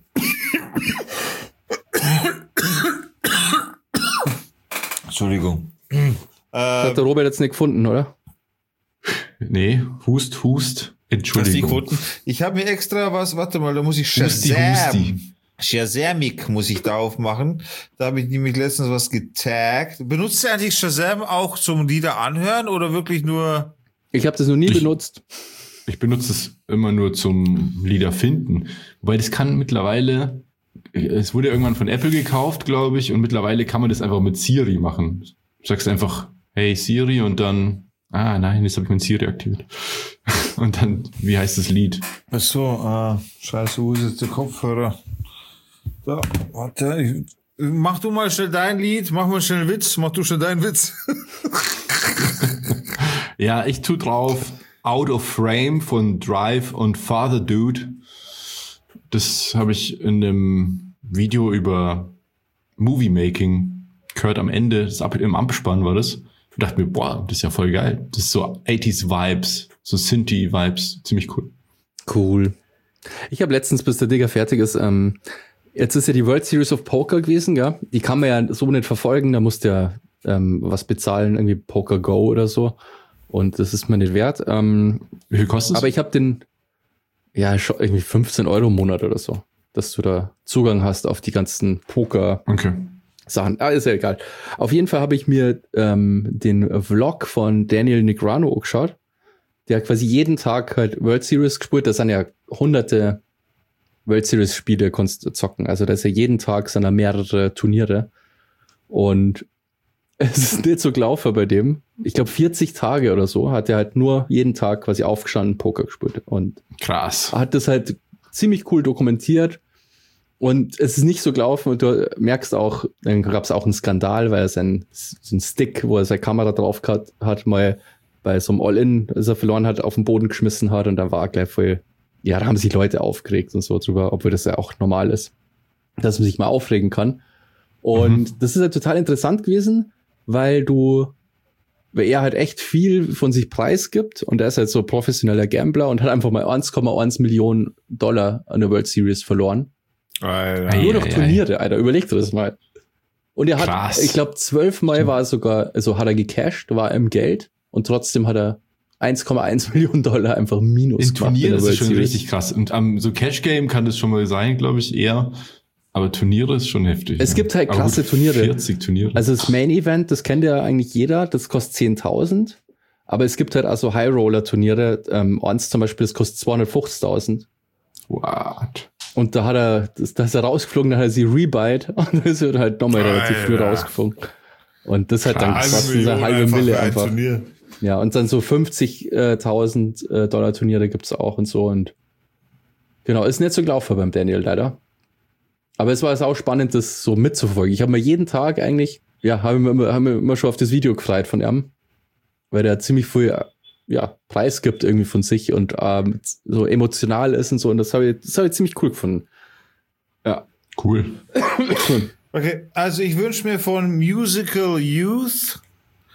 Entschuldigung. Das hat der Robert jetzt nicht gefunden, oder? Nee, Hust, Hust, Entschuldigung. Ich habe mir extra was, warte mal, da muss ich Husti, Shazam. Husti. Shazamic muss ich da aufmachen. Da habe ich nämlich letztens was getaggt. Benutzt ihr eigentlich Shazam auch zum Lieder anhören oder wirklich nur... Ich habe das noch nie Ich- benutzt. Ich benutze es immer nur zum Lieder finden. Wobei das kann mittlerweile, es wurde irgendwann von Apple gekauft, glaube ich, und mittlerweile kann man das einfach mit Siri machen. Du sagst einfach, hey Siri, und dann, ah nein, jetzt habe ich mein Siri aktiviert. Und dann, wie heißt das Lied? Ach so, ah, scheiße, wo ist jetzt der Kopfhörer? Da, warte, ich, mach du mal schnell dein Lied, mach mal schnell einen Witz, mach du schnell deinen Witz. Ja, ich tu drauf Out of Frame von Drive und Father Dude. Das habe ich in einem Video über Movie Making gehört am Ende, das ab, im Abspann war das. Ich dachte mir, boah, das ist ja voll geil. Das ist so eighties Vibes, so Synthie Vibes, ziemlich cool. Cool. Ich habe letztens, bis der Digger fertig ist, ähm, jetzt ist ja die World Series of Poker gewesen, ja. Die kann man ja so nicht verfolgen, da musst du ja ähm, was bezahlen, irgendwie Poker Go oder so. Und das ist mir nicht wert. Ähm, Wie viel kostet es? aber ich habe den, ja, schon irgendwie fünfzehn Euro im Monat oder so, dass du da Zugang hast auf die ganzen Poker-Sachen. Okay. Ah, ist ja egal. Auf jeden Fall habe ich mir ähm, den Vlog von Daniel Negreanu angeschaut. Der hat quasi jeden Tag halt World Series gespielt. Das sind ja hunderte World Series Spiele kannst du zocken. Also da ist ja jeden Tag sind da mehrere Turniere. Und es ist nicht so gelaufen bei dem. Ich glaube vierzig Tage oder so hat er halt nur jeden Tag quasi aufgestanden Poker gespielt. Und Krass. hat das halt ziemlich cool dokumentiert. Und es ist nicht so gelaufen und du merkst auch, dann gab es auch einen Skandal, weil er sein, so ein Stick, wo er seine Kamera drauf hat, hat mal bei so einem All-In, das er verloren hat, auf den Boden geschmissen hat und dann war er gleich voll, ja, da haben sich Leute aufgeregt und so drüber, obwohl das ja auch normal ist, dass man sich mal aufregen kann. Und mhm. das ist halt total interessant gewesen, weil du, weil er halt echt viel von sich preisgibt und er ist halt so professioneller Gambler und hat einfach mal eins Komma eins Millionen Dollar an der World Series verloren. Alter. Nur durch Turniere, Alter, überleg dir das mal. Und er hat, Krass. ich glaube, zwölfmal war er sogar, also hat er gecasht, war im Geld und trotzdem hat er eins Komma eins Millionen Dollar einfach minus In gemacht. Turnieren in ist der es schon World Series. richtig krass. Und am so Cash-Game kann das schon mal sein, glaube ich, eher. Aber Turniere ist schon heftig. Es ja. gibt halt Aber krasse gut, Turniere. vierzig Turniere. Also das Main Event, das kennt ja eigentlich jeder, das kostet zehntausend. Aber es gibt halt also High-Roller-Turniere. Ähm, eins zum Beispiel, das kostet zweihundertfünfzigtausend. What? Und da hat er, das, da ist er rausgeflogen, dann hat er sie rebite und dann ist er halt nochmal relativ früh Alter. rausgeflogen. Und das hat dann Halbe kostet Million eine halbe einfach Mille für ein einfach. Turnier. Ja, und dann so fünfzigtausend äh, Dollar Turniere gibt's auch und so. Und genau, ist nicht so gelaufen beim Daniel leider. Aber es war jetzt auch spannend, das so mitzuverfolgen. Ich habe mir jeden Tag eigentlich, ja, habe mir immer, hab mir immer schon auf das Video gefreut von ihm, weil der ziemlich viel, ja, Preis gibt irgendwie von sich und ähm, so emotional ist und so. Und das habe ich, das habe ich ziemlich cool gefunden. Ja. Cool. Okay, also ich wünsche mir von Musical Youth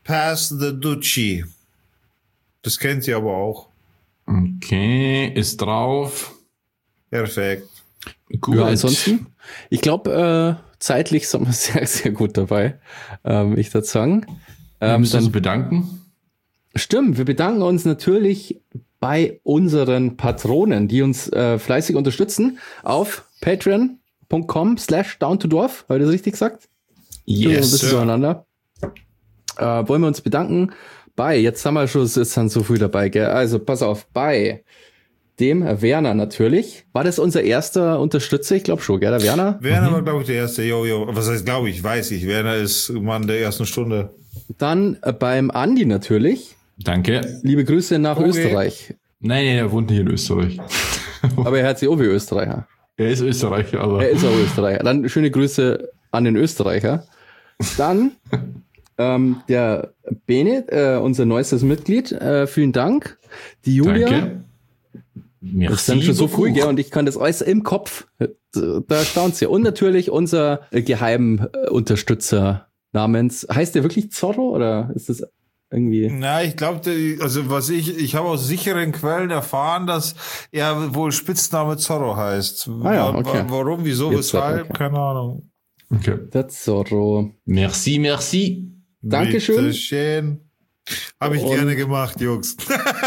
Pass the Duchy. Das kennt ihr aber auch. Okay, ist drauf. Perfekt. Gut. Ja, ansonsten, ich glaube, äh, zeitlich sind wir sehr, sehr gut dabei. Ähm, ich würde sagen. Ähm, wir müssen uns bedanken. Stimmt, wir bedanken uns natürlich bei unseren Patronen, die uns äh, fleißig unterstützen auf patreon.com slash down to dwarf. Habe ich das richtig gesagt? Yes. Ein bisschen zueinander. Äh, wollen wir uns bedanken bei, jetzt haben wir schon, es sind so viel dabei, gell? Also pass auf, bei dem Werner natürlich. War das unser erster Unterstützer? Ich glaube schon, gell, der Werner? Werner mhm. war, glaube ich, der erste. Jo, jo. Was heißt, glaube ich, weiß ich. Werner ist Mann der ersten Stunde. Dann äh, beim Andi natürlich. Danke. Liebe Grüße nach okay. Österreich. Nein, nein, er wohnt nicht in Österreich. Aber er hat sich auch wie Österreicher. Er ist Österreicher, aber. Er ist auch Österreicher. Dann schöne Grüße an den Österreicher. Dann ähm, der Bene, äh, unser neuestes Mitglied. Äh, vielen Dank. Die Julia. Danke. Merci das ist dann schon so cool, gell? Und ich kann das alles im Kopf. Da staunt's ja. Und natürlich unser äh, geheimen äh, Unterstützer namens, heißt der wirklich Zorro oder ist das irgendwie? Na, ich glaube, also was ich, ich habe aus sicheren Quellen erfahren, dass er wohl Spitzname Zorro heißt. Ah ja, okay. Warum, wieso, Jetzt weshalb, okay. keine Ahnung. Okay. Der Zorro. Merci, merci. Dankeschön. Bitteschön. Habe ich und, gerne gemacht, Jungs.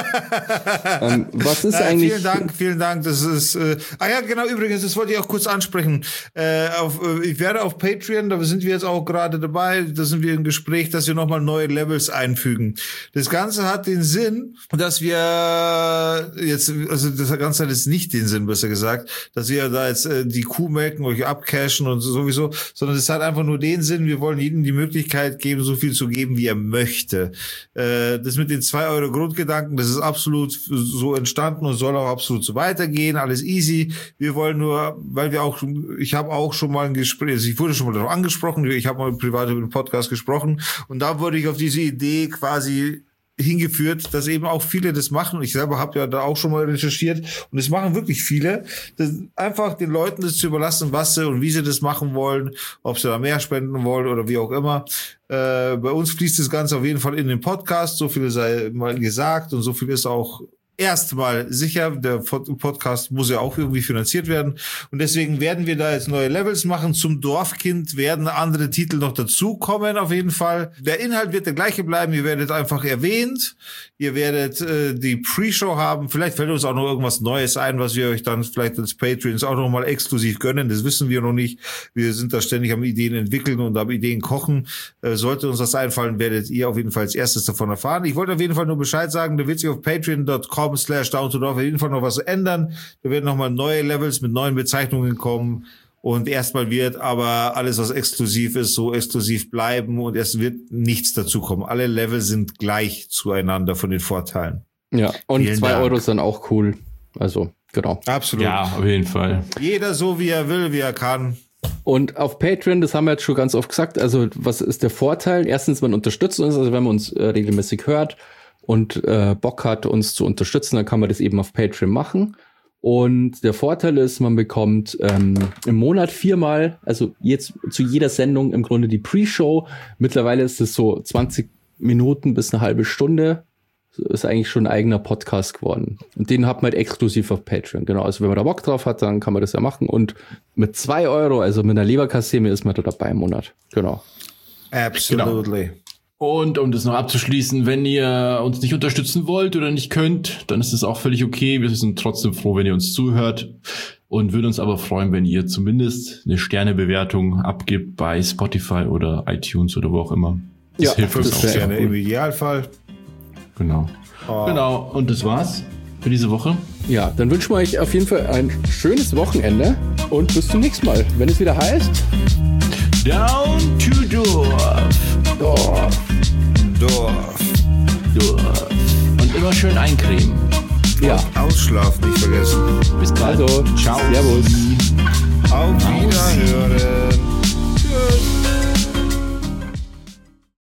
ähm, was ist äh, eigentlich? Vielen Dank, vielen Dank. Das ist. Äh, ah ja, genau. Übrigens, das wollte ich auch kurz ansprechen. Äh, auf, äh, ich werde auf Patreon, da sind wir jetzt auch gerade dabei. Da sind wir im Gespräch, dass wir nochmal neue Levels einfügen. Das Ganze hat den Sinn, dass wir jetzt, also das Ganze hat jetzt nicht den Sinn, besser gesagt, dass wir da jetzt äh, die Kuh melken, euch abcashen und sowieso, sondern es hat einfach nur den Sinn. Wir wollen jedem die Möglichkeit geben, so viel zu geben, wie er möchte. Das mit den zwei Euro Grundgedanken, das ist absolut so entstanden und soll auch absolut so weitergehen, alles easy. Wir wollen nur, weil wir auch, ich habe auch schon mal ein Gespräch, also ich wurde schon mal darauf angesprochen, ich habe mal privat über den Podcast gesprochen und da wurde ich auf diese Idee quasi hingeführt, dass eben auch viele das machen. Ich selber habe ja da auch schon mal recherchiert und es machen wirklich viele. Das einfach den Leuten das zu überlassen, was sie und wie sie das machen wollen, ob sie da mehr spenden wollen oder wie auch immer. Äh, bei uns fließt das Ganze auf jeden Fall in den Podcast, so viel sei mal gesagt und so viel ist auch erstmal sicher, der Podcast muss ja auch irgendwie finanziert werden und deswegen werden wir da jetzt neue Levels machen. Zum Dorfkind werden andere Titel noch dazukommen auf jeden Fall. Der Inhalt wird der gleiche bleiben, ihr werdet einfach erwähnt, ihr werdet äh, die Pre-Show haben, vielleicht fällt uns auch noch irgendwas Neues ein, was wir euch dann vielleicht als Patreons auch noch mal exklusiv gönnen, das wissen wir noch nicht. Wir sind da ständig am Ideen entwickeln und am Ideen kochen. Äh, sollte uns das einfallen, werdet ihr auf jeden Fall als erstes davon erfahren. Ich wollte auf jeden Fall nur Bescheid sagen, da wird sich auf patreon dot com slash down to dwarf auf jeden Fall noch was ändern. Da werden nochmal neue Levels mit neuen Bezeichnungen kommen und erstmal wird aber alles, was exklusiv ist, so exklusiv bleiben und es wird nichts dazukommen. Alle Level sind gleich zueinander von den Vorteilen. Ja, und Vielen zwei Dank. Euro ist dann auch cool. Also, genau. Absolut. Ja, auf jeden Fall. Jeder so, wie er will, wie er kann. Und auf Patreon, das haben wir jetzt schon ganz oft gesagt, also was ist der Vorteil? Erstens, man unterstützt uns, also wenn man uns äh, regelmäßig hört, und äh, Bock hat, uns zu unterstützen, dann kann man das eben auf Patreon machen. Und der Vorteil ist, man bekommt ähm, im Monat viermal, also jetzt zu jeder Sendung im Grunde die Pre-Show. Mittlerweile ist es so zwanzig Minuten bis eine halbe Stunde. Ist eigentlich schon ein eigener Podcast geworden. Und den hat man halt exklusiv auf Patreon. Genau, also wenn man da Bock drauf hat, dann kann man das ja machen. Und mit zwei Euro, also mit einer Leberkasseme, ist man da dabei im Monat. Genau. Absolutely. Genau. Und um das noch abzuschließen, wenn ihr uns nicht unterstützen wollt oder nicht könnt, dann ist das auch völlig okay. Wir sind trotzdem froh, wenn ihr uns zuhört und würden uns aber freuen, wenn ihr zumindest eine Sternebewertung abgibt bei Spotify oder iTunes oder wo auch immer. Das ja, hilft uns auch gerne im Idealfall. Genau. Oh. Genau. Und das war's für diese Woche. Ja, dann wünschen wir euch auf jeden Fall ein schönes Wochenende und bis zum nächsten Mal, wenn es wieder heißt Down to Dorf. Dorf. Dorf. Dorf. Und immer schön eincremen. Ja. Und ausschlafen nicht vergessen. Bis bald. Also, ciao. Servus. Auf Wiederhören.